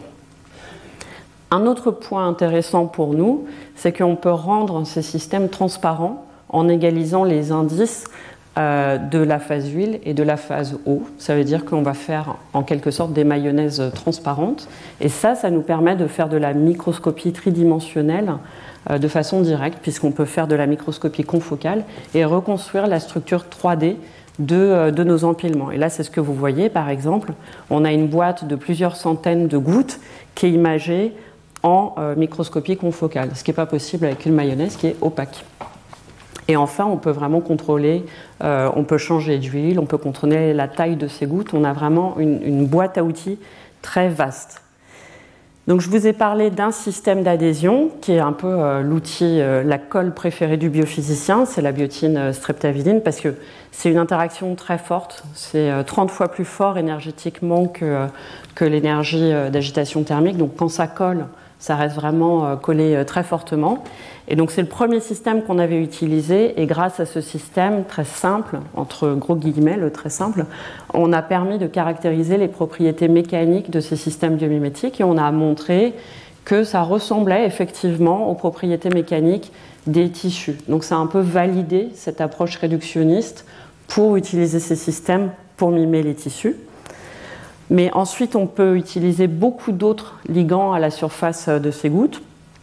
Un autre point intéressant pour nous, c'est qu'on peut rendre ces systèmes transparents en égalisant les indices de la phase huile et de la phase eau. Ça veut dire qu'on va faire en quelque sorte des mayonnaises transparentes. Et ça nous permet de faire de la microscopie tridimensionnelle de façon directe, puisqu'on peut faire de la microscopie confocale et reconstruire la structure 3D de nos empilements. Et là, c'est ce que vous voyez, par exemple. On a une boîte de plusieurs centaines de gouttes qui est imagée en microscopie confocale, ce qui n'est pas possible avec une mayonnaise qui est opaque. Et enfin, on peut vraiment contrôler, on peut changer d'huile, on peut contrôler la taille de ces gouttes. On a vraiment une boîte à outils très vaste. Donc, je vous ai parlé d'un système d'adhésion qui est un peu l'outil, la colle préférée du biophysicien, c'est la biotine streptavidine, parce que c'est une interaction très forte. C'est 30 fois plus fort énergétiquement que l'énergie d'agitation thermique. Donc, quand ça colle, ça reste vraiment collé très fortement. Et donc c'est le premier système qu'on avait utilisé et grâce à ce système très simple, entre gros guillemets, le très simple, on a permis de caractériser les propriétés mécaniques de ces systèmes biomimétiques et on a montré que ça ressemblait effectivement aux propriétés mécaniques des tissus. Donc ça a un peu validé cette approche réductionniste pour utiliser ces systèmes pour mimer les tissus. Mais ensuite, on peut utiliser beaucoup d'autres ligands à la surface de ces gouttes.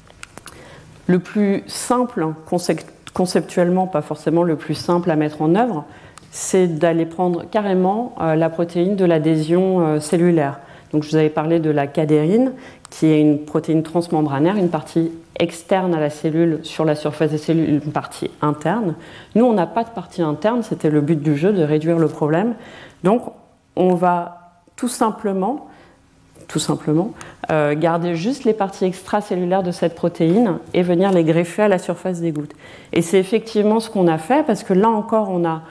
Le plus simple, conceptuellement, pas forcément le plus simple à mettre en œuvre, c'est d'aller prendre carrément la protéine de l'adhésion cellulaire. Donc, je vous avais parlé de la cadérine, qui est une protéine transmembranaire, une partie externe à la cellule sur la surface des cellules, une partie interne. Nous, on n'a pas de partie interne, c'était le but du jeu, de réduire le problème. Donc, on va tout simplement tout simplement, garder juste les parties extracellulaires de cette protéine et venir les greffer à la surface des gouttes. Et c'est effectivement ce qu'on a fait, parce que là encore, on a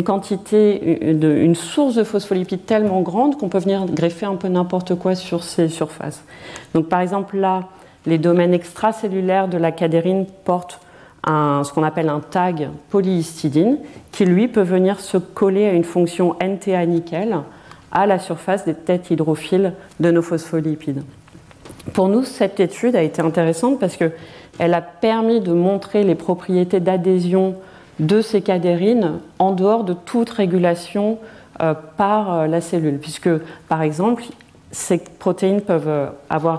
une source de phospholipides tellement grande qu'on peut venir greffer un peu n'importe quoi sur ces surfaces. Donc par exemple là, les domaines extracellulaires de la cadérine portent ce qu'on appelle un tag polyhistidine, qui lui peut venir se coller à une fonction NTA-nickel à la surface des têtes hydrophiles de nos phospholipides. Pour nous, cette étude a été intéressante parce qu'elle a permis de montrer les propriétés d'adhésion de ces cadérines en dehors de toute régulation par la cellule, puisque, par exemple, ces protéines peuvent avoir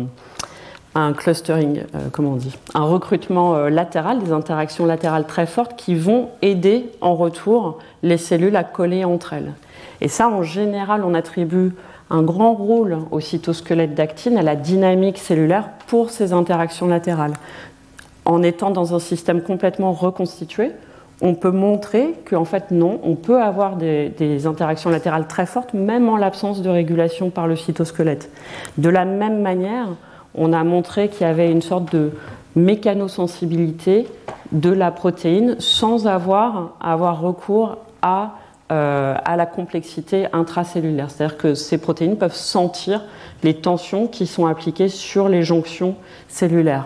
un clustering, un recrutement latéral, des interactions latérales très fortes qui vont aider en retour les cellules à coller entre elles. Et ça, en général, on attribue un grand rôle au cytosquelette d'actine, à la dynamique cellulaire pour ces interactions latérales. En étant dans un système complètement reconstitué, on peut montrer qu'en fait, non, on peut avoir des interactions latérales très fortes, même en l'absence de régulation par le cytosquelette. De la même manière, on a montré qu'il y avait une sorte de mécanosensibilité de la protéine sans avoir à avoir recours à la complexité intracellulaire. C'est-à-dire que ces protéines peuvent sentir les tensions qui sont appliquées sur les jonctions cellulaires.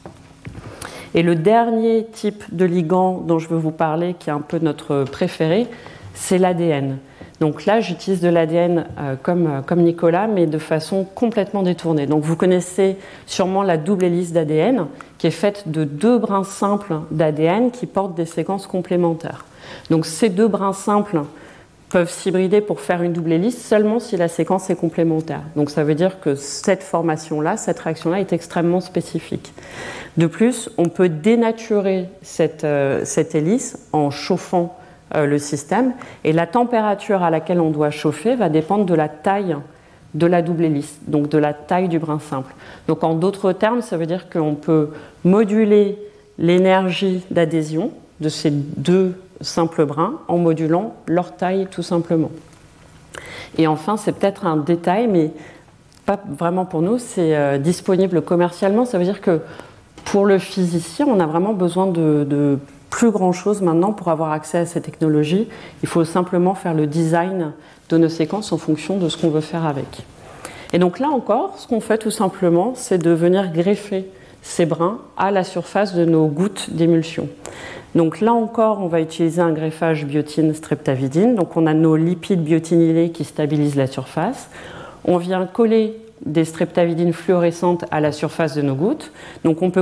Et le dernier type de ligand dont je veux vous parler, qui est un peu notre préféré, c'est l'ADN. Donc là, j'utilise de l'ADN comme Nicolas, mais de façon complètement détournée. Donc vous connaissez sûrement la double hélice d'ADN, qui est faite de 2 brins simples d'ADN qui portent des séquences complémentaires. Donc ces 2 brins simples peuvent s'hybrider pour faire une double hélice seulement si la séquence est complémentaire. Donc ça veut dire que cette formation-là, cette réaction-là est extrêmement spécifique. De plus, on peut dénaturer cette hélice en chauffant le système, et la température à laquelle on doit chauffer va dépendre de la taille de la double hélice, donc de la taille du brin simple. Donc en d'autres termes, ça veut dire qu'on peut moduler l'énergie d'adhésion de ces 2 simples brins en modulant leur taille tout simplement. Et enfin, c'est peut-être un détail, mais pas vraiment pour nous, c'est disponible commercialement. Ça veut dire que pour le physicien, on a vraiment besoin de plus grand-chose maintenant pour avoir accès à ces technologies. Il faut simplement faire le design de nos séquences en fonction de ce qu'on veut faire avec. Et donc là encore, ce qu'on fait tout simplement, c'est de venir greffer ces brins à la surface de nos gouttes d'émulsion. Donc là encore, on va utiliser un greffage biotine-streptavidine. Donc on a nos lipides biotinylés qui stabilisent la surface. On vient coller des streptavidines fluorescentes à la surface de nos gouttes. Donc on peut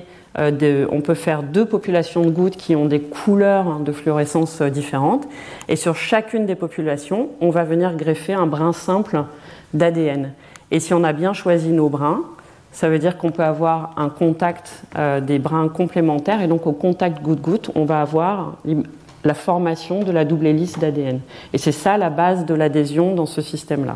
faire 2 populations de gouttes qui ont des couleurs de fluorescence différentes. Et sur chacune des populations, on va venir greffer un brin simple d'ADN. Et si on a bien choisi nos brins, ça veut dire qu'on peut avoir un contact des brins complémentaires. Et donc au contact goutte-goutte, on va avoir la formation de la double hélice d'ADN. Et c'est ça la base de l'adhésion dans ce système-là.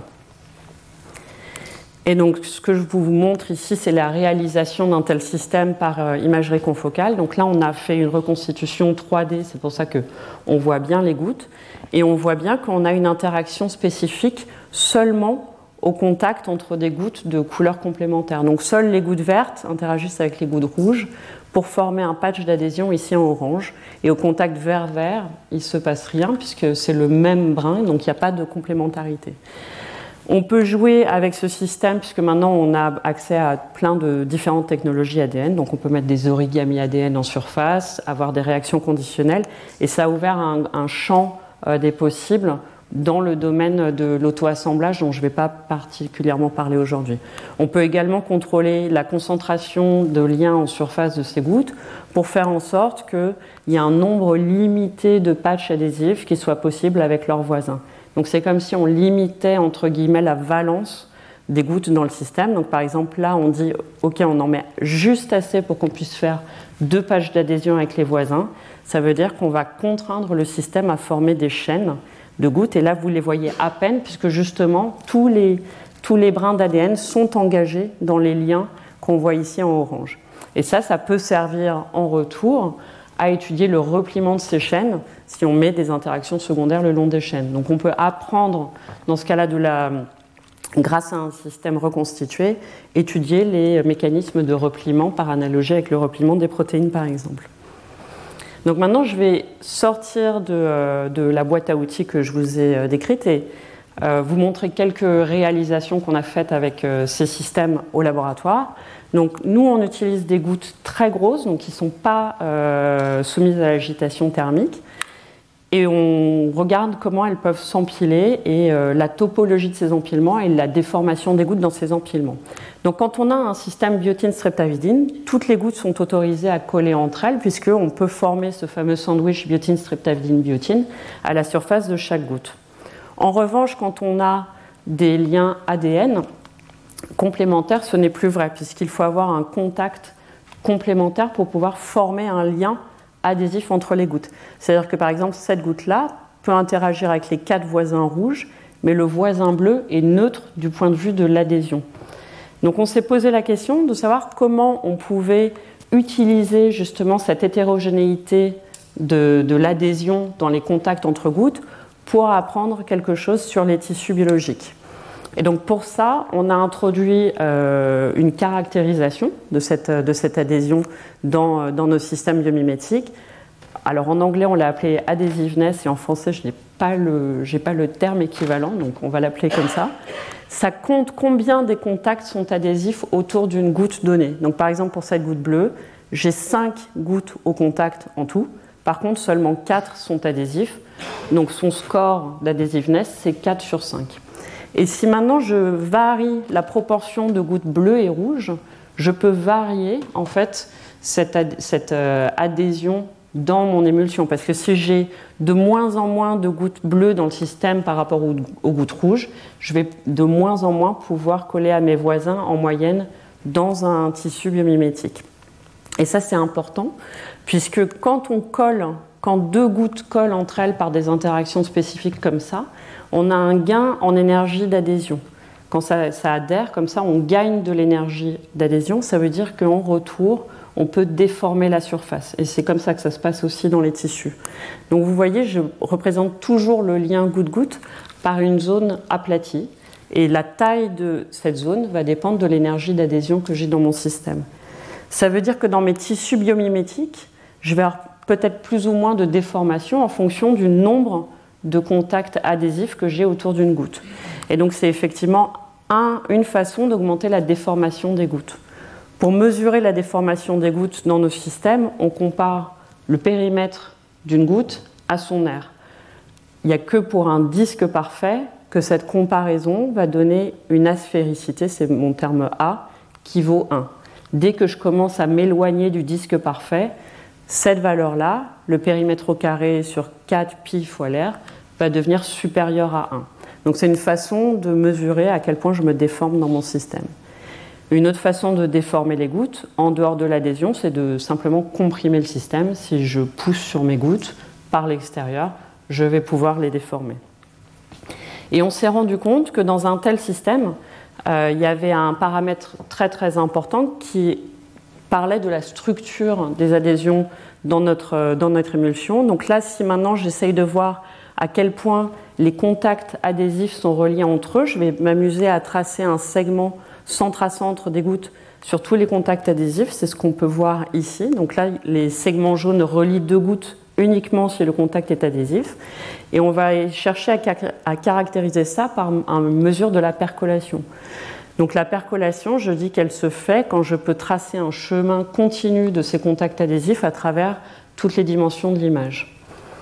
Et donc, ce que je vous montre ici, c'est la réalisation d'un tel système par imagerie confocale. Donc là, on a fait une reconstitution 3D, c'est pour ça qu'on voit bien les gouttes. Et on voit bien qu'on a une interaction spécifique seulement au contact entre des gouttes de couleurs complémentaires. Donc, seules les gouttes vertes interagissent avec les gouttes rouges pour former un patch d'adhésion ici en orange. Et au contact vert-vert, il ne se passe rien puisque c'est le même brin, donc il n'y a pas de complémentarité. On peut jouer avec ce système puisque maintenant on a accès à plein de différentes technologies ADN. Donc on peut mettre des origamis ADN en surface, avoir des réactions conditionnelles. Et ça a ouvert un champ des possibles dans le domaine de l'auto-assemblage dont je ne vais pas particulièrement parler aujourd'hui. On peut également contrôler la concentration de liens en surface de ces gouttes pour faire en sorte qu'il y ait un nombre limité de patchs adhésifs qui soient possibles avec leurs voisins. Donc c'est comme si on limitait, entre guillemets, la valence des gouttes dans le système. Donc par exemple, là, on dit, OK, on en met juste assez pour qu'on puisse faire 2 patchs d'adhésion avec les voisins. Ça veut dire qu'on va contraindre le système à former des chaînes de gouttes. Et là, vous les voyez à peine, puisque justement, tous les brins d'ADN sont engagés dans les liens qu'on voit ici en orange. Et ça peut servir en retour à étudier le repliement de ces chaînes si on met des interactions secondaires le long des chaînes. Donc on peut apprendre, dans ce cas-là, grâce à un système reconstitué, étudier les mécanismes de repliement par analogie avec le repliement des protéines, par exemple. Donc maintenant, je vais sortir de la boîte à outils que je vous ai décrite et vous montrer quelques réalisations qu'on a faites avec ces systèmes au laboratoire. Donc nous, on utilise des gouttes très grosses, donc qui ne sont pas soumises à l'agitation thermique. Et on regarde comment elles peuvent s'empiler et la topologie de ces empilements et la déformation des gouttes dans ces empilements. Donc quand on a un système biotine-streptavidine, toutes les gouttes sont autorisées à coller entre elles puisqu'on peut former ce fameux sandwich biotine-streptavidine-biotine à la surface de chaque goutte. En revanche, quand on a des liens ADN complémentaires, ce n'est plus vrai puisqu'il faut avoir un contact complémentaire pour pouvoir former un lien adhésif entre les gouttes. C'est-à-dire que par exemple, cette goutte-là peut interagir avec les 4 voisins rouges, mais le voisin bleu est neutre du point de vue de l'adhésion. Donc on s'est posé la question de savoir comment on pouvait utiliser justement cette hétérogénéité de l'adhésion dans les contacts entre gouttes pour apprendre quelque chose sur les tissus biologiques. Et donc pour ça, on a introduit une caractérisation de cette adhésion dans nos systèmes biomimétiques. Alors en anglais, on l'a appelé adhesiveness et en français, je n'ai pas le terme équivalent, donc on va l'appeler comme ça. Ça compte combien des contacts sont adhésifs autour d'une goutte donnée. Donc par exemple, pour cette goutte bleue, j'ai 5 gouttes au contact en tout. Par contre, seulement 4 sont adhésifs. Donc son score d'adhesiveness, c'est 4 sur 5. Et si maintenant je varie la proportion de gouttes bleues et rouges, je peux varier en fait cette adhésion dans mon émulsion. Parce que si j'ai de moins en moins de gouttes bleues dans le système par rapport aux gouttes rouges, je vais de moins en moins pouvoir coller à mes voisins en moyenne dans un tissu biomimétique. Et ça, c'est important, puisque quand 2 gouttes collent entre elles par des interactions spécifiques comme ça, on a un gain en énergie d'adhésion. Quand ça adhère comme ça, on gagne de l'énergie d'adhésion. Ça veut dire qu'en retour, on peut déformer la surface. Et c'est comme ça que ça se passe aussi dans les tissus. Donc vous voyez, je représente toujours le lien goutte-goutte par une zone aplatie. Et la taille de cette zone va dépendre de l'énergie d'adhésion que j'ai dans mon système. Ça veut dire que dans mes tissus biomimétiques, je vais avoir peut-être plus ou moins de déformation en fonction du nombre de contacts adhésifs que j'ai autour d'une goutte. Et donc c'est effectivement une façon d'augmenter la déformation des gouttes. Pour mesurer la déformation des gouttes dans nos systèmes, on compare le périmètre d'une goutte à son aire. Il n'y a que pour un disque parfait que cette comparaison va donner une aspéricité, c'est mon terme A, qui vaut 1. Dès que je commence à m'éloigner du disque parfait, cette valeur-là, le périmètre au carré sur 4 pi fois l'air, va devenir supérieur à 1. Donc c'est une façon de mesurer à quel point je me déforme dans mon système. Une autre façon de déformer les gouttes, en dehors de l'adhésion, c'est de simplement comprimer le système. Si je pousse sur mes gouttes par l'extérieur, je vais pouvoir les déformer. Et on s'est rendu compte que dans un tel système, il y avait un paramètre très très important qui parlait de la structure des adhésions dans notre émulsion. Donc là, si maintenant j'essaye de voir à quel point les contacts adhésifs sont reliés entre eux, je vais m'amuser à tracer un segment centre à centre des gouttes sur tous les contacts adhésifs. C'est ce qu'on peut voir ici. Donc là, les segments jaunes relient 2 gouttes uniquement si le contact est adhésif. Et on va chercher à caractériser ça par une mesure de la percolation. Donc la percolation, je dis qu'elle se fait quand je peux tracer un chemin continu de ces contacts adhésifs à travers toutes les dimensions de l'image.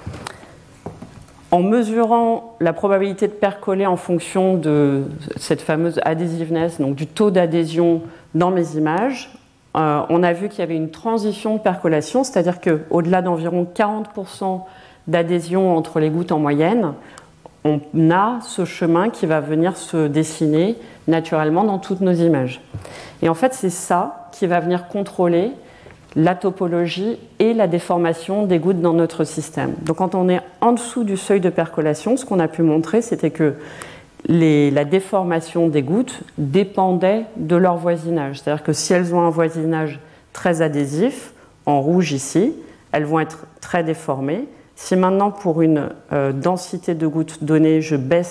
En mesurant la probabilité de percoler en fonction de cette fameuse adhesiveness, donc du taux d'adhésion dans mes images, on a vu qu'il y avait une transition de percolation, c'est-à-dire qu'au-delà d'environ 40% d'adhésion entre les gouttes en moyenne, on a ce chemin qui va venir se dessiner naturellement dans toutes nos images. Et en fait, c'est ça qui va venir contrôler la topologie et la déformation des gouttes dans notre système. Donc quand on est en dessous du seuil de percolation, ce qu'on a pu montrer, c'était que la déformation des gouttes dépendait de leur voisinage. C'est-à-dire que si elles ont un voisinage très adhésif, en rouge ici, elles vont être très déformées. Si maintenant, pour une densité de gouttes donnée, je baisse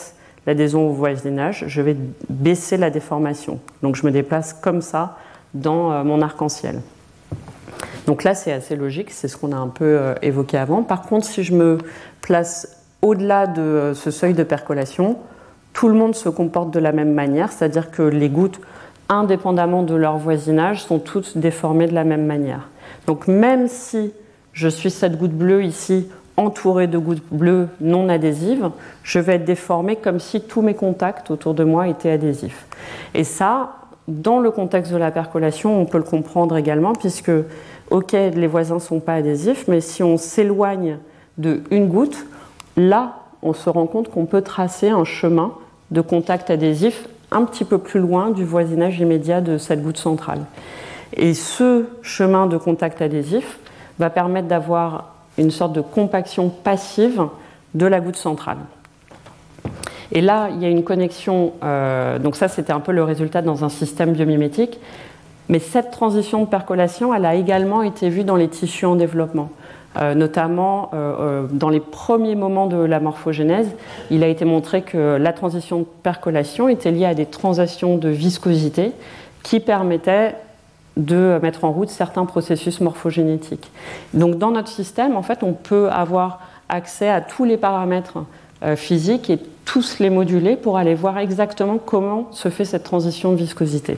l'adhésion au voisinage, je vais baisser la déformation. Donc je me déplace comme ça dans mon arc-en-ciel. Donc là, c'est assez logique, c'est ce qu'on a un peu évoqué avant. Par contre, si je me place au-delà de ce seuil de percolation, tout le monde se comporte de la même manière, c'est-à-dire que les gouttes, indépendamment de leur voisinage, sont toutes déformées de la même manière. Donc même si je suis cette goutte bleue ici, entourée de gouttes bleues non adhésives, je vais être déformée comme si tous mes contacts autour de moi étaient adhésifs. Et ça, dans le contexte de la percolation, on peut le comprendre également, puisque, ok, les voisins ne sont pas adhésifs, mais si on s'éloigne d'une goutte, là, on se rend compte qu'on peut tracer un chemin de contact adhésif un petit peu plus loin du voisinage immédiat de cette goutte centrale. Et ce chemin de contact adhésif va permettre d'avoir une sorte de compaction passive de la goutte centrale. Et là, il y a une connexion, donc ça c'était un peu le résultat dans un système biomimétique, mais cette transition de percolation, elle a également été vue dans les tissus en développement. Notamment dans les premiers moments de la morphogénèse, il a été montré que la transition de percolation était liée à des transitions de viscosité qui permettaient de mettre en route certains processus morphogénétiques. Donc dans notre système, en fait, on peut avoir accès à tous les paramètres physiques et tous les moduler pour aller voir exactement comment se fait cette transition de viscosité.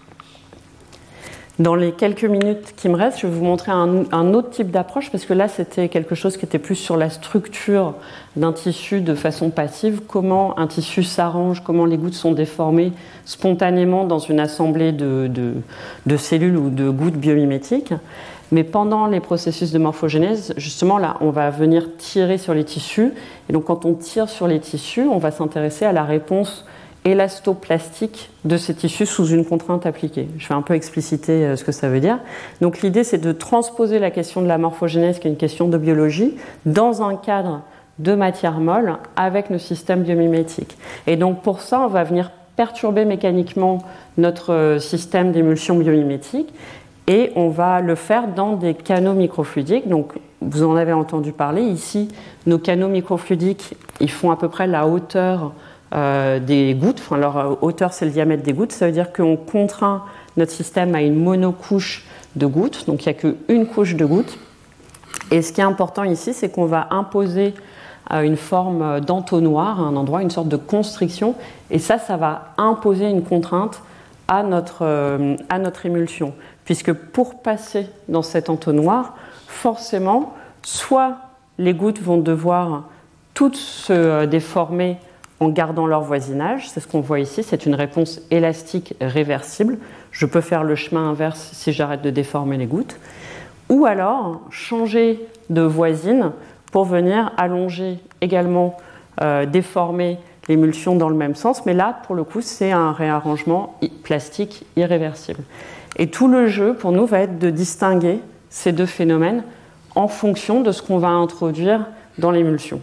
Dans les quelques minutes qui me restent, je vais vous montrer un autre type d'approche, parce que là, c'était quelque chose qui était plus sur la structure d'un tissu de façon passive, comment un tissu s'arrange, comment les gouttes sont déformées spontanément dans une assemblée de cellules ou de gouttes biomimétiques. Mais pendant les processus de morphogénèse, justement, là, on va venir tirer sur les tissus. Et donc, quand on tire sur les tissus, on va s'intéresser à la réponse élastoplastique de ces tissus sous une contrainte appliquée. Je vais un peu expliciter ce que ça veut dire. Donc l'idée, c'est de transposer la question de la morphogénèse, qui est une question de biologie, dans un cadre de matière molle avec nos systèmes biomimétiques. Et donc pour ça, on va venir perturber mécaniquement notre système d'émulsion biomimétique et on va le faire dans des canaux microfluidiques. Donc vous en avez entendu parler. Ici, nos canaux microfluidiques, ils font à peu près la hauteur des gouttes, enfin leur hauteur c'est le diamètre des gouttes, ça veut dire qu'on contraint notre système à une monocouche de gouttes, donc il n'y a qu'une couche de gouttes. Et ce qui est important ici, c'est qu'on va imposer une forme d'entonnoir, un endroit, une sorte de constriction, et ça va imposer une contrainte à notre émulsion, puisque pour passer dans cet entonnoir, forcément, soit les gouttes vont devoir toutes se déformer en gardant leur voisinage, c'est ce qu'on voit ici, c'est une réponse élastique réversible. Je peux faire le chemin inverse si j'arrête de déformer les gouttes. Ou alors changer de voisine pour venir allonger également, déformer l'émulsion dans le même sens, mais là, pour le coup, c'est un réarrangement plastique irréversible. Et tout le jeu, pour nous, va être de distinguer ces deux phénomènes en fonction de ce qu'on va introduire dans l'émulsion.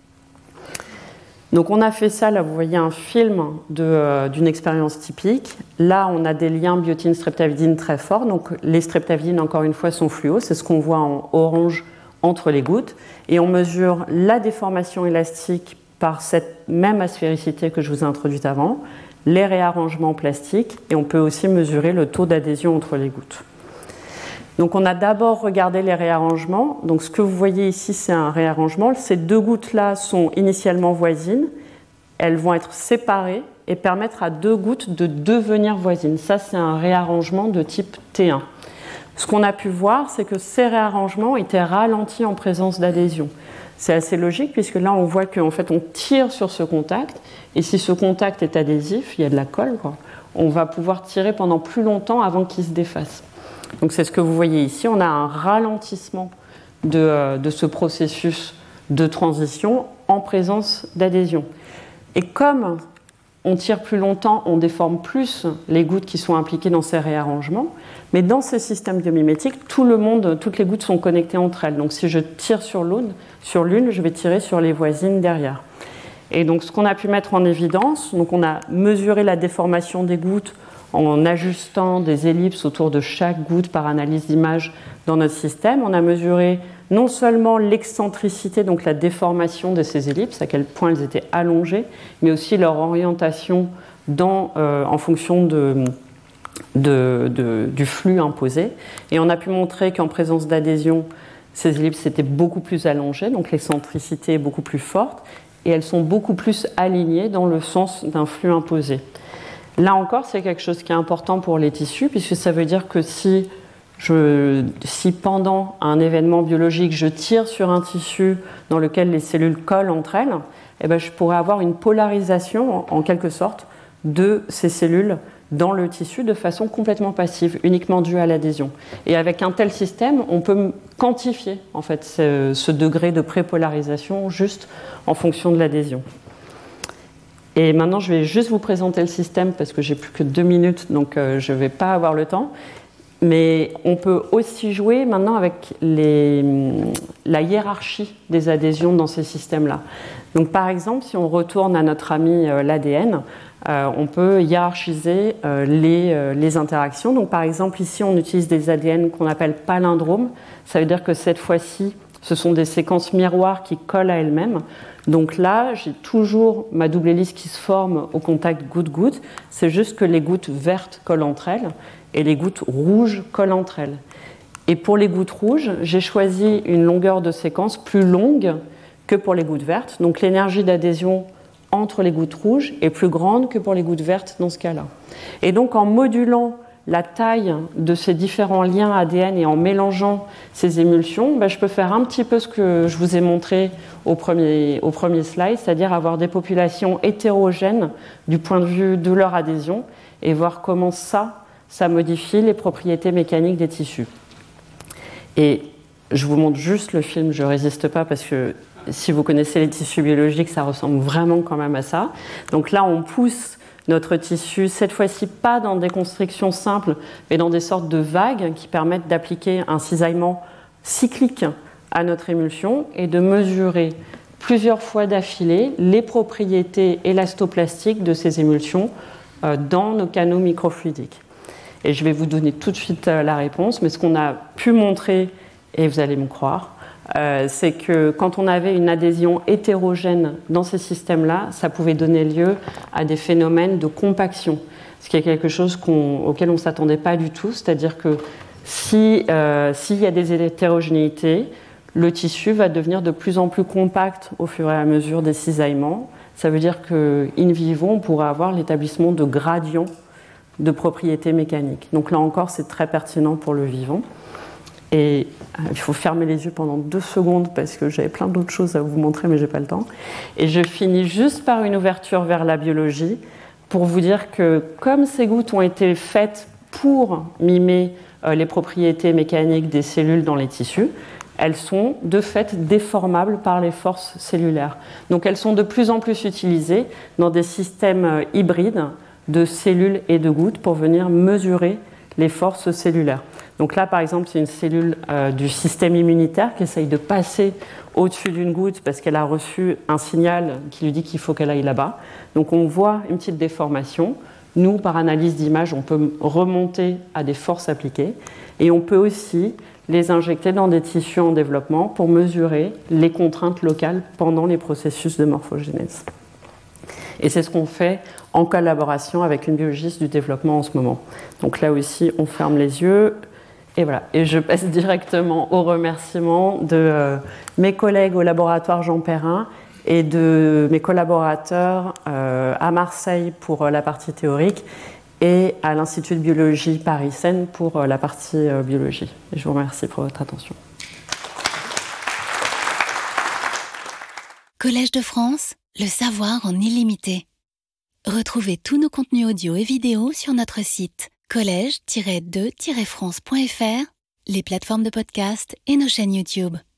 Donc on a fait ça, là vous voyez un film d'une expérience typique. Là on a des liens biotine-streptavidine très forts, donc les streptavidines encore une fois sont fluo, c'est ce qu'on voit en orange entre les gouttes. Et on mesure la déformation élastique par cette même aspéricité que je vous ai introduite avant, les réarrangements plastiques, et on peut aussi mesurer le taux d'adhésion entre les gouttes. Donc on a d'abord regardé les réarrangements. Donc ce que vous voyez ici, c'est un réarrangement. Ces deux gouttes-là sont initialement voisines. Elles vont être séparées et permettre à deux gouttes de devenir voisines. Ça, c'est un réarrangement de type T1. Ce qu'on a pu voir, c'est que ces réarrangements étaient ralentis en présence d'adhésion. C'est assez logique puisque là, on voit qu'en fait, on tire sur ce contact. Et si ce contact est adhésif, il y a de la colle, quoi, on va pouvoir tirer pendant plus longtemps avant qu'il se défasse. Donc c'est ce que vous voyez ici, on a un ralentissement de ce processus de transition en présence d'adhésion. Et comme on tire plus longtemps, on déforme plus les gouttes qui sont impliquées dans ces réarrangements, mais dans ces systèmes biomimétiques, toutes les gouttes sont connectées entre elles. Donc si je tire sur l'une, je vais tirer sur les voisines derrière. Et donc ce qu'on a pu mettre en évidence, donc on a mesuré la déformation des gouttes en ajustant des ellipses autour de chaque goutte par analyse d'image dans notre système. On a mesuré non seulement l'excentricité, donc la déformation de ces ellipses, à quel point elles étaient allongées, mais aussi leur orientation en fonction du flux imposé. Et on a pu montrer qu'en présence d'adhésion, ces ellipses étaient beaucoup plus allongées, donc l'excentricité est beaucoup plus forte, et elles sont beaucoup plus alignées dans le sens d'un flux imposé. Là encore, c'est quelque chose qui est important pour les tissus, puisque ça veut dire que si pendant un événement biologique, je tire sur un tissu dans lequel les cellules collent entre elles, eh bien, je pourrais avoir une polarisation, en quelque sorte, de ces cellules dans le tissu de façon complètement passive, uniquement due à l'adhésion. Et avec un tel système, on peut quantifier en fait, ce degré de prépolarisation juste en fonction de l'adhésion. Et maintenant, je vais juste vous présenter le système parce que j'ai plus que 2 minutes, donc je ne vais pas avoir le temps. Mais on peut aussi jouer maintenant avec la hiérarchie des adhésions dans ces systèmes-là. Donc, par exemple, si on retourne à notre ami l'ADN, on peut hiérarchiser les interactions. Donc, par exemple, ici, on utilise des ADN qu'on appelle palindromes. Ça veut dire que cette fois-ci, ce sont des séquences miroirs qui collent à elles-mêmes. Donc là, j'ai toujours ma double hélice qui se forme au contact goutte-goutte. C'est juste que les gouttes vertes collent entre elles et les gouttes rouges collent entre elles. Et pour les gouttes rouges, j'ai choisi une longueur de séquence plus longue que pour les gouttes vertes. Donc l'énergie d'adhésion entre les gouttes rouges est plus grande que pour les gouttes vertes dans ce cas-là. Et donc en modulant la taille de ces différents liens ADN et en mélangeant ces émulsions, je peux faire un petit peu ce que je vous ai montré au premier slide, c'est-à-dire avoir des populations hétérogènes du point de vue de leur adhésion et voir comment ça modifie les propriétés mécaniques des tissus. Et je vous montre juste le film, je ne résiste pas parce que si vous connaissez les tissus biologiques, ça ressemble vraiment quand même à ça. Donc là, on pousse notre tissu, cette fois-ci pas dans des constrictions simples, mais dans des sortes de vagues qui permettent d'appliquer un cisaillement cyclique à notre émulsion et de mesurer plusieurs fois d'affilée les propriétés élastoplastiques de ces émulsions dans nos canaux microfluidiques. Et je vais vous donner tout de suite la réponse, mais ce qu'on a pu montrer, et vous allez me croire, c'est que quand on avait une adhésion hétérogène dans ces systèmes-là, ça pouvait donner lieu à des phénomènes de compaction, ce qui est quelque chose auquel on ne s'attendait pas du tout, c'est-à-dire que s'il y a des hétérogénéités, le tissu va devenir de plus en plus compact au fur et à mesure des cisaillements. Ça veut dire qu'in vivo, on pourra avoir l'établissement de gradients de propriétés mécaniques. Donc là encore, c'est très pertinent pour le vivant. Et il faut fermer les yeux pendant 2 secondes parce que j'avais plein d'autres choses à vous montrer, mais je n'ai pas le temps. Et je finis juste par une ouverture vers la biologie pour vous dire que comme ces gouttes ont été faites pour mimer les propriétés mécaniques des cellules dans les tissus, elles sont de fait déformables par les forces cellulaires. Donc elles sont de plus en plus utilisées dans des systèmes hybrides de cellules et de gouttes pour venir mesurer les forces cellulaires. Donc là, par exemple, c'est une cellule du système immunitaire qui essaye de passer au-dessus d'une goutte parce qu'elle a reçu un signal qui lui dit qu'il faut qu'elle aille là-bas. Donc on voit une petite déformation. Nous, par analyse d'image, on peut remonter à des forces appliquées et on peut aussi les injecter dans des tissus en développement pour mesurer les contraintes locales pendant les processus de morphogénèse. Et c'est ce qu'on fait en collaboration avec une biologiste du développement en ce moment. Donc là aussi, on ferme les yeux. Et voilà. Et je passe directement aux remerciements de mes collègues au laboratoire Jean Perrin et de mes collaborateurs à Marseille pour la partie théorique et à l'Institut de biologie Paris-Seine pour la partie biologie. Et je vous remercie pour votre attention. Collège de France, le savoir en illimité. Retrouvez tous nos contenus audio et vidéo sur notre site collège-2-france.fr, les plateformes de podcast et nos chaînes YouTube.